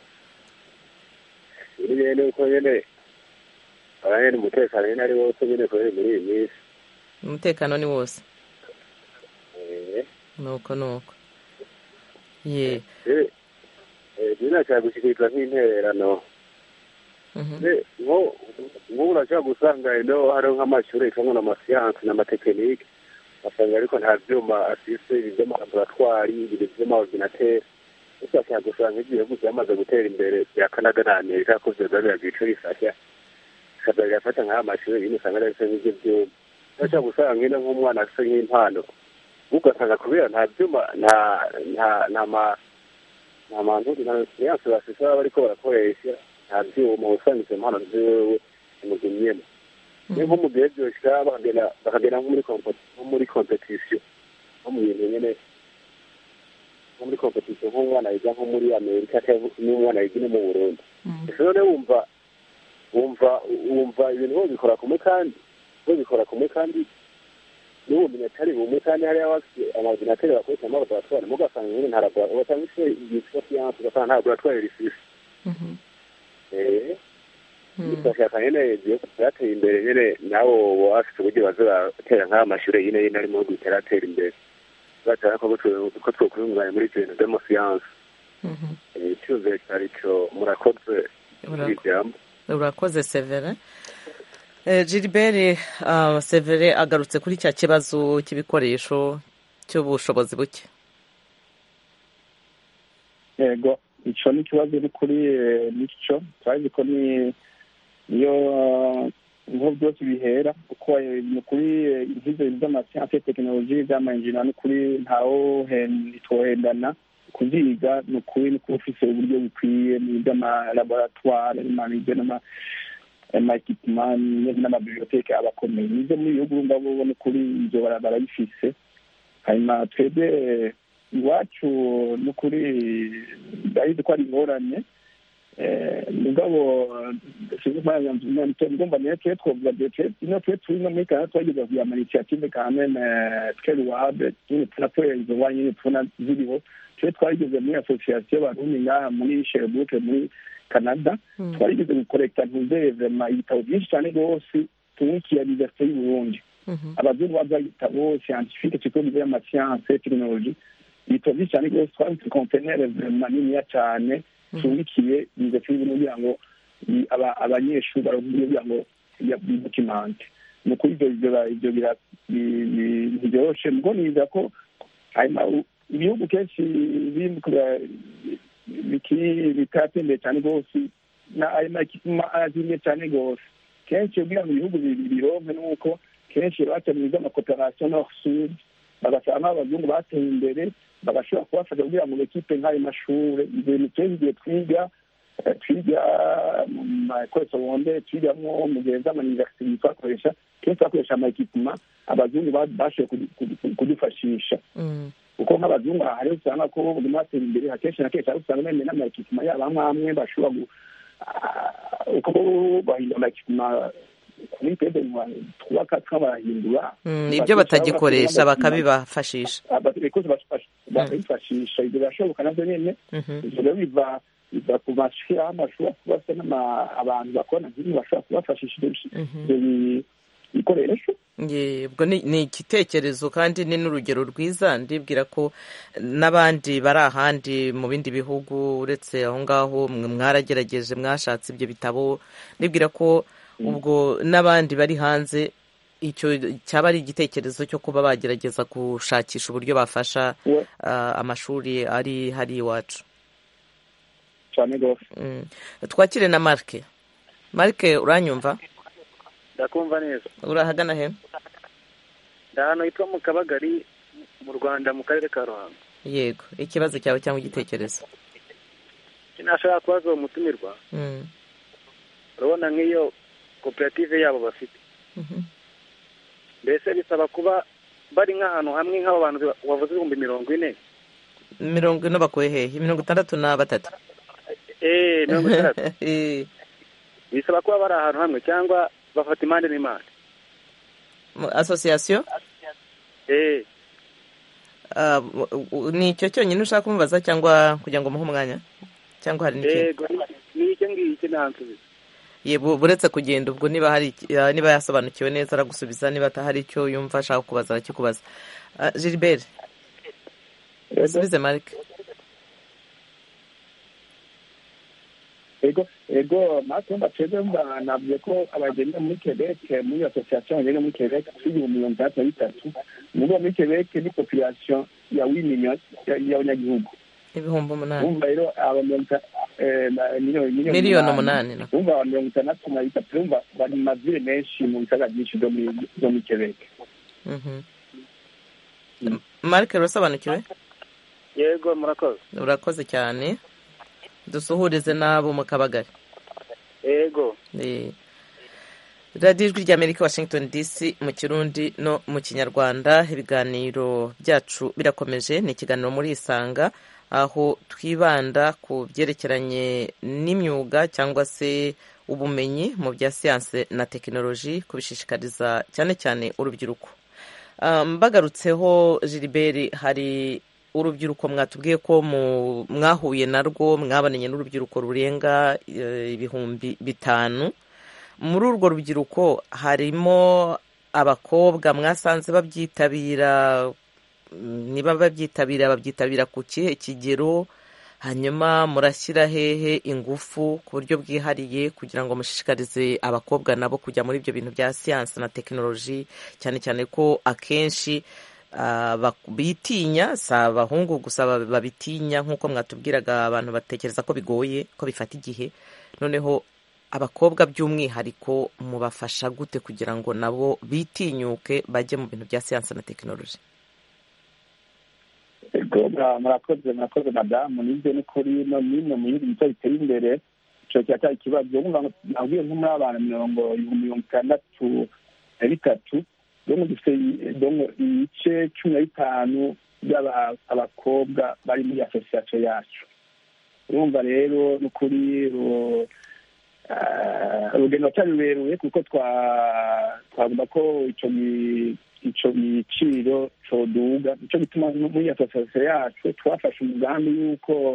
I: nyine uko nyine abanyene umutekano nyine ari wose nyine kuri muri iyi minsi
A: umutekano ni wose nuko nuko ye
I: nyine cyagushikirwa nk'intererano nk'ubu urashobora gusanga ino hariho nk'amashuri cyangwa n'amasiyansi n'amatekinike asanga ariko nta byuma afise ibi by'amalaboratwari ibi by'amaordinateri ushaka gusanga igihugu cyamaze gutera imbere bya Canada na Amerika ko byo byagiye rifasha kaza yafata nk'aya mashuri yine usanga ari n'ibyo byuma urashobora gusanga ino nk'umwana afite nk'impano ugasanga kubera nta byuma nta nta nta ma nta mantu nta siyansi bafise bariko barakoresha nta byuma usanga izo mpano ziwe mugumyemo niyo nko mu gihe byoshika bakagenda bakagenda nko muri nko muri competition nko mu bintu nyene nko muri competition nk'umwana yiga nko muri Amerika cyangwa n'umwana yiga no mu Burundi rero rero wumva wumva wumva ibintu bo bikora kumwe kandi bo bikora kumwe kandi n'ubumenyi atari bumwe kandi hari amordinateri bakoresha mu laboratoire mugasanga nyine nta laboratoire ugasanga isi yitwa science ugasanga nta laboratoire rifise bifasha nyine byateye imbere nyine nabo bafite uburyo bazabatera nk'aya mashuri yine yine arimo gutera imbere batara ko ko twokwiyunganya muri ibintu by'amasiyansi icyuze cyari cyo murakoze ijambo
A: urakoze Severin Gilbert Severin agarutse kuri cya kibazo cy'ibikoresho cy'ubushobozi buke
D: yego icyo ni ikibazo ni kuri nicyo turazi ko ni iyo nko byose bihera kuko ni kuri ibyiza by'amasiyansi tekinoloji by'amayinjina ni kuri ntawo ntitwohendana kubyiga ni ukuri ni kuba ufite uburyo bukwiye mu by'amalaboratware n'ibyo n'amakipima n'amabiblioteke aba akomeye nibyo muri bihugu ngabo ubona kuri ibyo barabifise hanyuma twebwe iwacu n'ukuri ndahizi ko ari ingorane mugabo ngomba niyo twe twovuga ino twe turi no muri Canada twageze kuya ama initiative quand même très louable nyine tunakorera izo wa nyine tubona ziriho twe twageze muri association y'abarundi ngaha muri Sherbrooke muri Canada twageze gukorekta ntuzevema ibitabo byinshi cyane rwose tuwikiye université y'u Burundi abazungu baza ibitabo scientifique cyiko bivuye ama science technologie ibitabo byinshi cyane rwose twabitse conteneur manini cyane tuwikiye université y'u Burundi kugira ngo abanyeshuri barundi kugira ngo documente nuko ibyo ibyo biryoroshe ngo niza ko ibihugu kenshi bikiri bitatembeye cyane rwose ayo makipima azimye cyane rwose kenshi kugira ngo ibihugu bironke nuko kenshi batemuza amakoperasiyo nord sud bagasanga abazungu bateye imbere bagashobora kubafasha kugira ngo ekipe nk'ayo mashure ibintu tugiye twiga twiga mu makore secondaire twigamo mu gihe z'amayuniversite twakoresha kenshi twakoresha amayekipima abazungu bashoboye kudufashisha kuko nk'abazungu hariho usanga ko buri mwatera imbere akenshi na kenshi aho usanga bemeye n'amayekipima yabo amwe amwe bashobora uko bahindura amayekipima kuri pede twubaka twabahindura
A: ibyo batagikoresha bakabibafashisha
D: bakabifashisha ibyo birashoboka nabyo nyine ibyo rero biva biva ku mashyirahamwe ashobora kuba asa abantu bakora nk'ibi bashobora kubafashisha ibyo bikoresho
A: ubwo ni igitekerezo kandi ni n'urugero rwiza ndibwira ko n'abandi bari ahandi mu bindi bihugu uretse aho ngaho mwaragerageje mwashatse ibyo bitabo ndibwira ko ubwo n'abandi bari hanze icyo cyaba ari igitekerezo cyo kuba bagerageza gushakisha uburyo bafasha amashuri ari hari iwacu
D: cyane rwose
A: twakire na Marke Marke uranyumva
J: ndakumva neza
A: urahagana he
J: ndahano hitwa mu Kabagari mu Rwanda mu karere ka Ruhango
A: yego ikibazo cyawe cyangwa igitekerezo
J: kinashaka kubaza uwo mutumirwa urabona nk'iyo koperative yabo bafite mbese bisaba kuba bari nk'ahantu hamwe nk'abo bantu wavuze ibihumbi mirongo ine
A: mirongo ine bakuye hehe mirongo itandatu na batatu
J: eee mirongo itandatu bisaba kuba bari ahantu hamwe cyangwa bafata impande n'impande
A: asosiyasiyo
J: eee
A: ni icyo cyonyine ushaka kumubaza cyangwa kugira ngo umuhe umwanya cyangwa hari n'ikindi
J: yego ni icyo ngicyo ntansubiza
A: yego buretse kugenda ubwo niba hari niba yasobanukiwe neza aragusubiza niba atahari icyo yumva ashaka kubaza arakikubaza Gilbert usubize Mark
D: ego ego matumba twebwe nabwiye ko abagenda muri Quebec muri association bagenda muri Quebec turi mu mirongo itandatu na bitatu muri muri Quebec ni population ya huit millions y'abanyagihugu
A: ibihumbi umunani
D: umva rero aba
A: miliyoni umunani
D: umva mirongo itandatu na bitatu umva bari mu mavire menshi mu bisagara byinshi byo muri Quebec.
A: Mark urasobanukiwe
J: yego murakoze
A: urakoze cyane dusuhurize nabo mu Kabagari
J: yego
A: radiyo ijwi ry'Amerika Washington D C mu Kirundi no mu Kinyarwanda ibiganiro byacu birakomeje ni ikiganiro muri Isanga aho twibanda ku byerekeranye n'imyuga cyangwa se ubumenyi mu bya siyanse na tekinoloji kubishishikariza cyane cyane urubyiruko. Mbagarutseho Gilbert hari urubyiruko mwatubwiye ko mwahuye narwo mwabonanye n'urubyiruko rurenga ibihumbi bitanu muri urwo rubyiruko harimo abakobwa mwasanze babyitabira niba babyitabira babyitabira ku kihe kigero hanyuma murashyira hehe ingufu ku buryo bwihariye kugira ngo mushishikarize abakobwa nabo kujya muri ibyo bintu bya siyansi na tekinoloji cyane cyane ko akenshi bitinya si abahungu gusa babitinya nk'uko mwatubwiraga abantu batekereza ko bigoye ko bifata igihe noneho abakobwa by'umwihariko mubafasha gute kugira ngo nabo bitinyuke bajye mu bintu bya siyansi na tekinoloji?
D: ego murakoze murakoze madamu nibyo ni kuri no nimwe mu yindi bice biteye imbere ico cyari ikibazo nabwiye nko muri abantu mirongo ibihumbi mirongo itandatu na bitatu donko dufite donko ibice cumi na bitanu by'abakobwa bari muri asosiyasiyo yacu. urumva rero n'ukuri urugendo cyari rurerure kuko twavuga ko icyo icyo giciro coduga, nicyo gituma muri asosiyasiyo yacu twafashe umugambi y'uko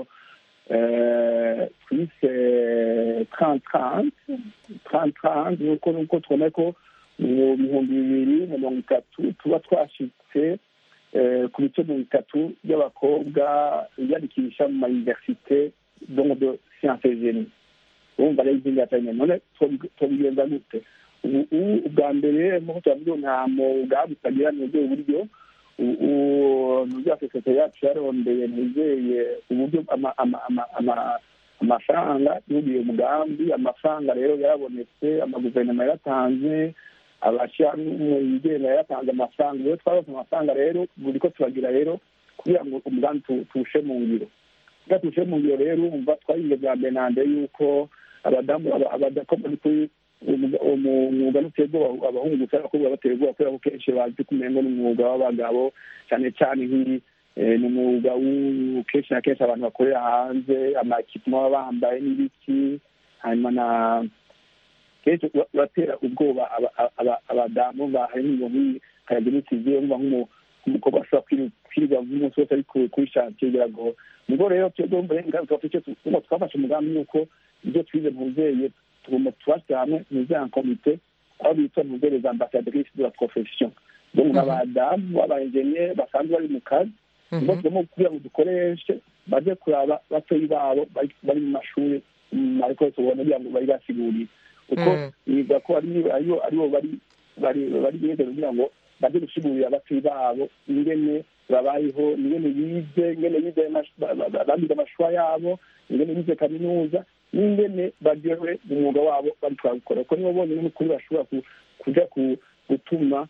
D: twise trente trente nuko nuko twabona ko mu bihumbi bibiri na mirongo itatu tuba twashitse ku bice mirongo itatu by'abakobwa biyandikisha mu mayuniversite donc de sciences et génie. urumva rero izindi atanye none twabigenza gute? ubu ubwa mbere nk'uko turavuga nta mugambi utagira n'ubwo buryo n'ubwo asosiyete yacu yarondeye ntizeye uburyo amafaranga y'ugiye umugambi. amafaranga rero yarabonetse, amaguverinoma yaratanze, abashyirahamwe yaratanze amafaranga. rero twaronse amafaranga rero buri ko turagira rero kugira ngo umugambi tuwushe mu ngiro. kugira tuwushe mu ngiro rero umva twayize bwa mbere na mbere y'uko abadamu abadakobwa kuri umwuga n'uterwa abahungu gusa abakobwa batera ubwoba kubera ko kenshi bazi kumengo n'umwuga w'abagabo cyane cyane nk'iyi ni umwuga kenshi na kenshi abantu bakorera hanze, amakipimo baba bambaye n'ibiki, hanyuma na kenshi batera ubwoba abadamu bahari nk'iyo kayagenisiziye umva nk'umukobwa ashobora kwirirwa nk'umunsi wose ari kubishakira biragoye. nibwo rero twafashe umugambi y'uko ibyo twize muveye tugomba tubashyira hamwe muzeye en komite aho bita muveye les ambassadrices de la profession, donc abadamu b'abaenjeniyeri basanzwe bari mu kazi nibo tugomba kugira ngo dukoreshe baje kuraba batoyi babo bari mu mashuri ariko tubona kugira ngo bari basiguriye kuko biga ko aribo bari bari bize kugira ngo baje gusigurira abatoyi babo ingene babayeho, ingene bize, ingene bize bagize amashuri yabo, ingene bize kaminuza, n'ingene baryohewe umwuga wabo bari twabikora kuko nibo bonyine n'ukuri bashobora kuja gutuma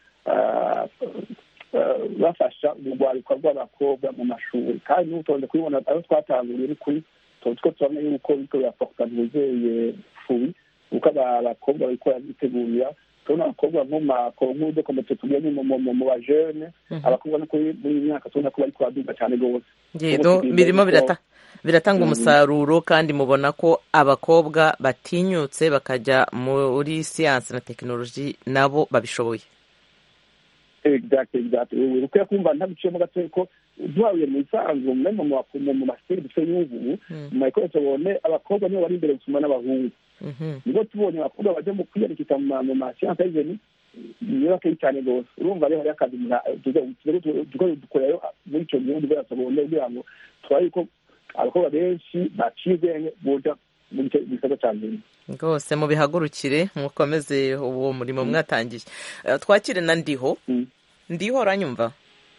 D: bafasha urwaruka rw'abakobwa mu mashuri. kandi n'utonde kubibona aho twatanguriye n'ukuri two turabona yuko biriko biraporta ntuzeye fubi kuko abakobwa bariko barabitegurira. tubona abakobwa nko makonkude komite tugeze mu bajene abakobwa n'ukuri muri iyi myaka tubona ko bariko baduga cyane rwose.
A: yego birimo birata biratanga umusaruro kandi mubona ko abakobwa batinyutse bakajya muri siyansi na tekinoloji nabo babishoboye.
D: exactly exactly ukwiye kumva ntabiciyemo gato ko duhaye mu isanzu mu mu masiri dufite y'ubu mu mayikoro tubone abakobwa nibo bari imbere gusuma n'abahungu. nibo tubonye abakobwa bajya mu kwiyandikisha mu masiyansi y'izeni niyo bakeye cyane rwose. urumva rero hariyo akazi dukorerayo muri icyo gihugu tubone kugira ngo turabe ko abakobwa benshi baciye boja mu gisata cya mbere
A: rwose mubihagurukire mukomeze uwo murimo mwatangiye. twakire na ndiho ndiho uranyumva?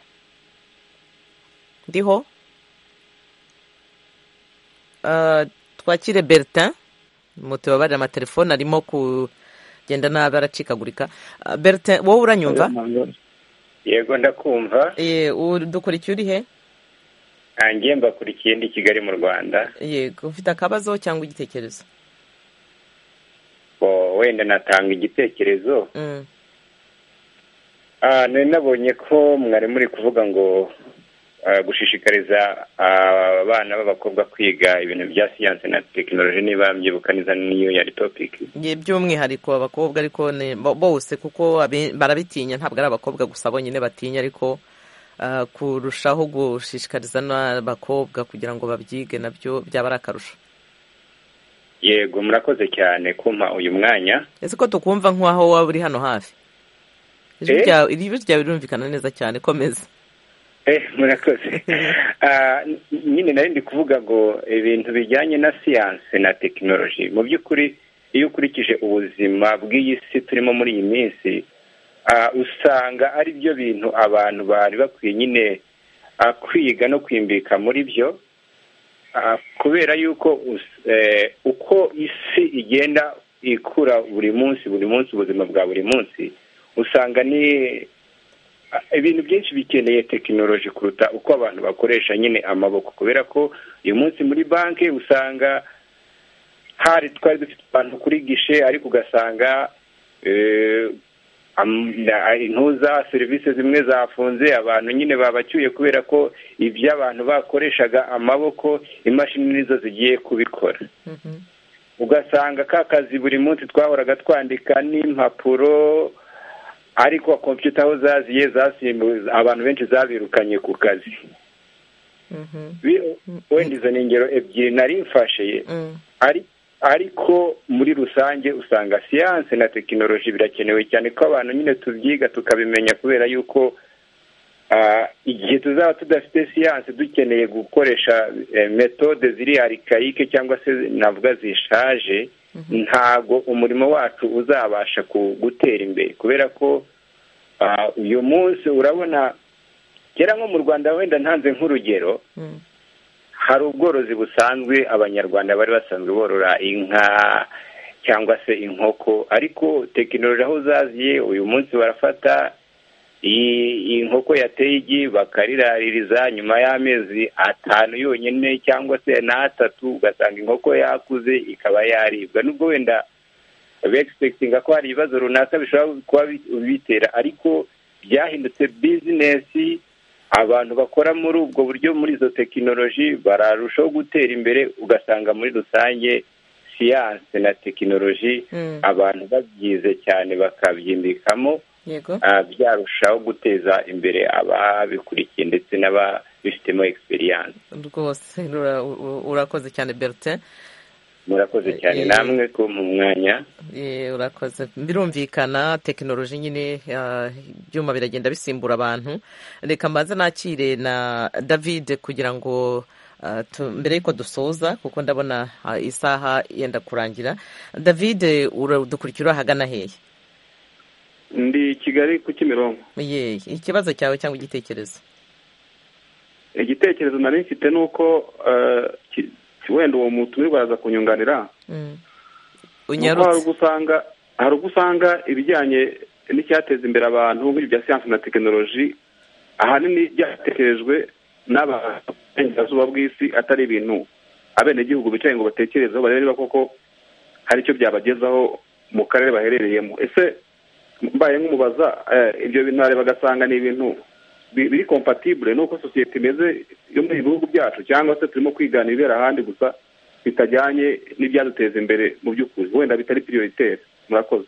A: ndiho twakire Bertin mutubabarira amatelefone arimo kugenda nabi aracikagurika. Bertin wowe uranyumva?
H: yego ndakumva.
A: dukurikiye uri he?
H: ngiye mbakurikiye ndi Kigali mu Rwanda.
A: yego ufite akabazo cyangwa igitekerezo?
H: wenda natanga igitekerezo. nari nabonye ko mwari muri kuvuga ngo gushishikariza abana b'abakobwa kwiga ibintu bya siyansi na tekinoloji, niba mbyibuka neza niyo yari topic.
A: by'umwihariko abakobwa ariko bose kuko barabitinya, ntabwo ari abakobwa gusa bonyine batinya, ariko kurushaho gushishikariza n'abakobwa kugira ngo babyige nabyo byaba ari akarusho.
H: yego murakoze cyane kumpa uyu mwanya.
A: ese ko tukumva nk'aho waba uri hano hafi? ijwi ryawe rirumvikana neza cyane, komeza.
H: eh murakoze. nyine nari ndi kuvuga ngo ibintu bijyanye na siyansi na tekinoloji mu by'ukuri iyo ukurikije ubuzima bw'iyi si turimo muri iyi minsi usanga ari byo bintu abantu bari bakwiye nyine kwiga no kwimbika muri byo, kubera yuko uko isi igenda ikura buri munsi buri munsi ubuzima bwa buri munsi usanga ni ibintu byinshi bikeneye tekinoloji kuruta uko abantu bakoresha nyine amaboko, kubera ko uyu munsi muri banki usanga hari twari dufite abantu kuri gishe ariko ugasanga intuza serivisi zimwe zafunze, abantu nyine babacyuye kubera ko ibyo abantu bakoreshaga amaboko imashini nizo zigiye kubikora. Ugasanga ka kazi buri munsi twahoraga twandika n'impapuro, ariko kompiyuta aho zaziye zasimbuye abantu benshi zabirukanye ku kazi. Wenda izo ni ingero ebyiri nari mfashe, ariko muri rusange usanga siyanse na tekinoloji birakenewe cyane ko abantu nyine tubyiga tukabimenya, kubera yuko igihe tuzaba tudafite siyanse dukeneye gukoresha metode ziri arikayike cyangwa se navuga zishaje, ntago umurimo wacu uzabasha gutera imbere, kubera ko uyu munsi urabona kera nko mu Rwanda, wenda ntanze nk'urugero, hari ubworozi busanzwe abanyarwanda bari basanzwe borora inka cyangwa se inkoko, ariko tekinoloji aho zaziye uyu munsi barafata inkoko yateye igi bakariraririza, nyuma y'amezi atanu yonyine cyangwa se n'atatu ugasanga inkoko yakuze ikaba yaribwa. Nubwo wenda begispektinga ko hari ibibazo runaka bishobora kuba bitera, ariko byahindutse bizinesi. Abantu bakora muri ubwo buryo, muri izo tekinoloji bararushaho gutera imbere, ugasanga muri rusange siyanse na tekinoloji abantu babyize cyane bakabyimbikamo, byarushaho guteza imbere ababikurikiye ndetse n'ababifitemo experience.
A: Rwose urakoze cyane Bertin.
H: Murakoze cyane namwe ko mu mwanya.
A: Urakoze. Birumvikana tekinoloji nyine byuma biragenda bisimbura abantu. Reka mbanze nakire na David kugira ngo mbere yuko dusoza, kuko ndabona isaha yenda kurangira. David, udukurikira ahagana hehe?
K: Ndi Kigali ku Kimironko.
A: Ye, ikibazo cyawe cyangwa igitekerezo?
K: Igitekerezo nari mfite nuko wenda uwo muntu baraza kunyunganira.
A: Unyarutse.
K: Hari gusanga hari gusanga ibijyanye n'icyateza imbere abantu bya siyansi na tekinoloji ahanini byatekerejwe n'abarengezazuba bw'isi, atari ibintu abenegihugu bicaye ngo batekerezeho barebe niba koko hari icyo byabagezaho mu karere baherereyemo. Ese mbaye nk'umubaza ibyo bintu bareba bagasanga ni ibintu biri compatible nuko sosiyete imeze yo mu bihugu byacu, cyangwa se turimo kwigana ibera ahandi gusa bitajyanye n'ibyaduteza imbere mu by'ukuri, wenda bitari prioritaire. Murakoze.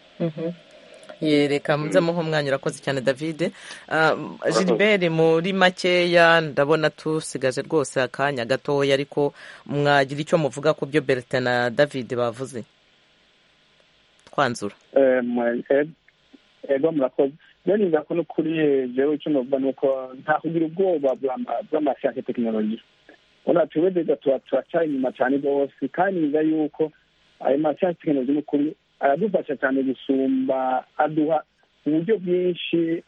A: Yereka muze muho mwanya. Urakoze cyane David. Gilbert, muri makeya ndabona tusigaje rwose akanya gatoya, ariko mwagira icyo muvuga ku byo Bertin na David bavuze twanzura.
D: Ego murakoze. Rero niba ko kuri jewe icyo novuga ni uko nta kugira ubwoba bw'amasiyansi tekinoloji. Ona tuweze turacyari inyuma cyane rwose, kandi niba yuko ayo masiyansi tekinoloji n'ukuri aradufasha cyane gusumba, aduha uburyo bwinshi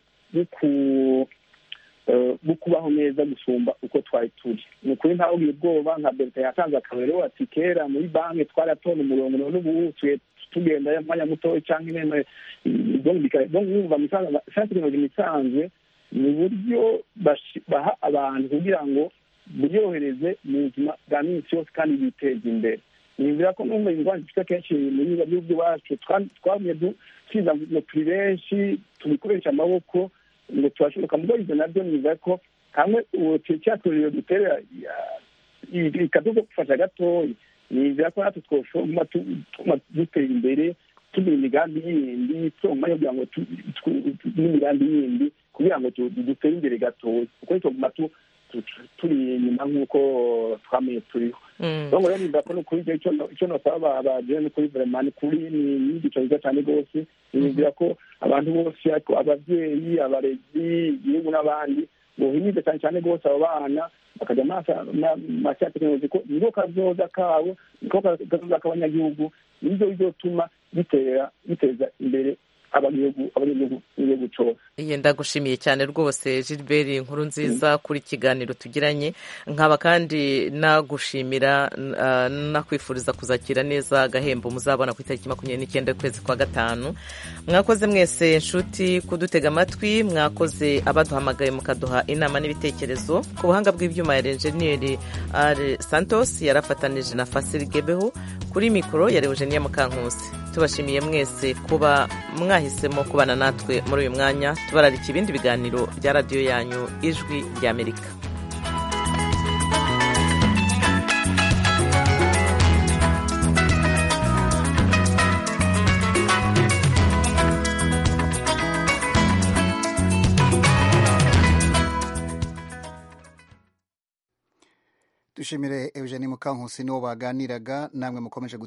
D: bwo kubaho neza gusumba uko twari turi. Ni ukuri ntawe ugira ubwoba. Nka Bertin yatanze akarero ati kera muri banki twaratonda umurongo, none ubu tugenda mwanya mutoya cyangwa inene bumva siyansi tekinoloji misanzwe ni uburyo baha abantu kugira ngo buryohereze mu buzima bwa minsi yose kandi biteze imbere. Nibwira ko numva ingwani dufite kenshi muri bihugu iwacu twamye twiza ngo turi benshi tubikoresha amaboko ngo turashoboka, mugabo ibyo nabyo niba ko hamwe uwo cyaturiro duterera ikadufasha gatoya. Nibwira ko natwe twoshobora dutera imbere tugira imigambi yindi twumva kugira ngo n'imigambi yindi kugira ngo dutere imbere gatoya, kuko tuguma turi inyuma nk'uko twamenye turiho. Rero niba ko kuri icyo nasaba abaje no kuri vraiment kuri ni inyigisho nziza cyane rwose. Nibwira ko abantu bose, ababyeyi, abarezi, igihugu n'abandi bohimize cyane cyane rwose abo bana bakajya masiyansi tekinoloji, ko niko kazoza kabo, niko kazoza k'abanyagihugu, nibyo bizotuma bitera biteza imbere abanyagihugu abanyagihugu cyose.
A: Iye, ndagushimiye cyane rwose Gilbert inkuru nziza kuri kiganiro tugiranye, nkaba kandi nagushimira nakwifuriza kuzakira neza agahembo muzabona ku itariki makumyabiri n'icyenda ukwezi kwa gatanu. Mwakoze mwese inshuti kudutega amatwi, mwakoze abaduhamagaye mukaduha inama n'ibitekerezo. Ku buhanga bw'ibyuma ya Engineer Santos yarafatanije na Fasil Gebeho, kuri mikoro ya Eugenia Mukankusi. tubashimiye mwese kuba mwahisemo kubana natwe muri uyu mwanya, tubararika ibindi biganiro bya radiyo yanyu ijwi ry'Amerika.
L: dushimire Eugenie Mukankusi niwo baganiraga, namwe mukomeje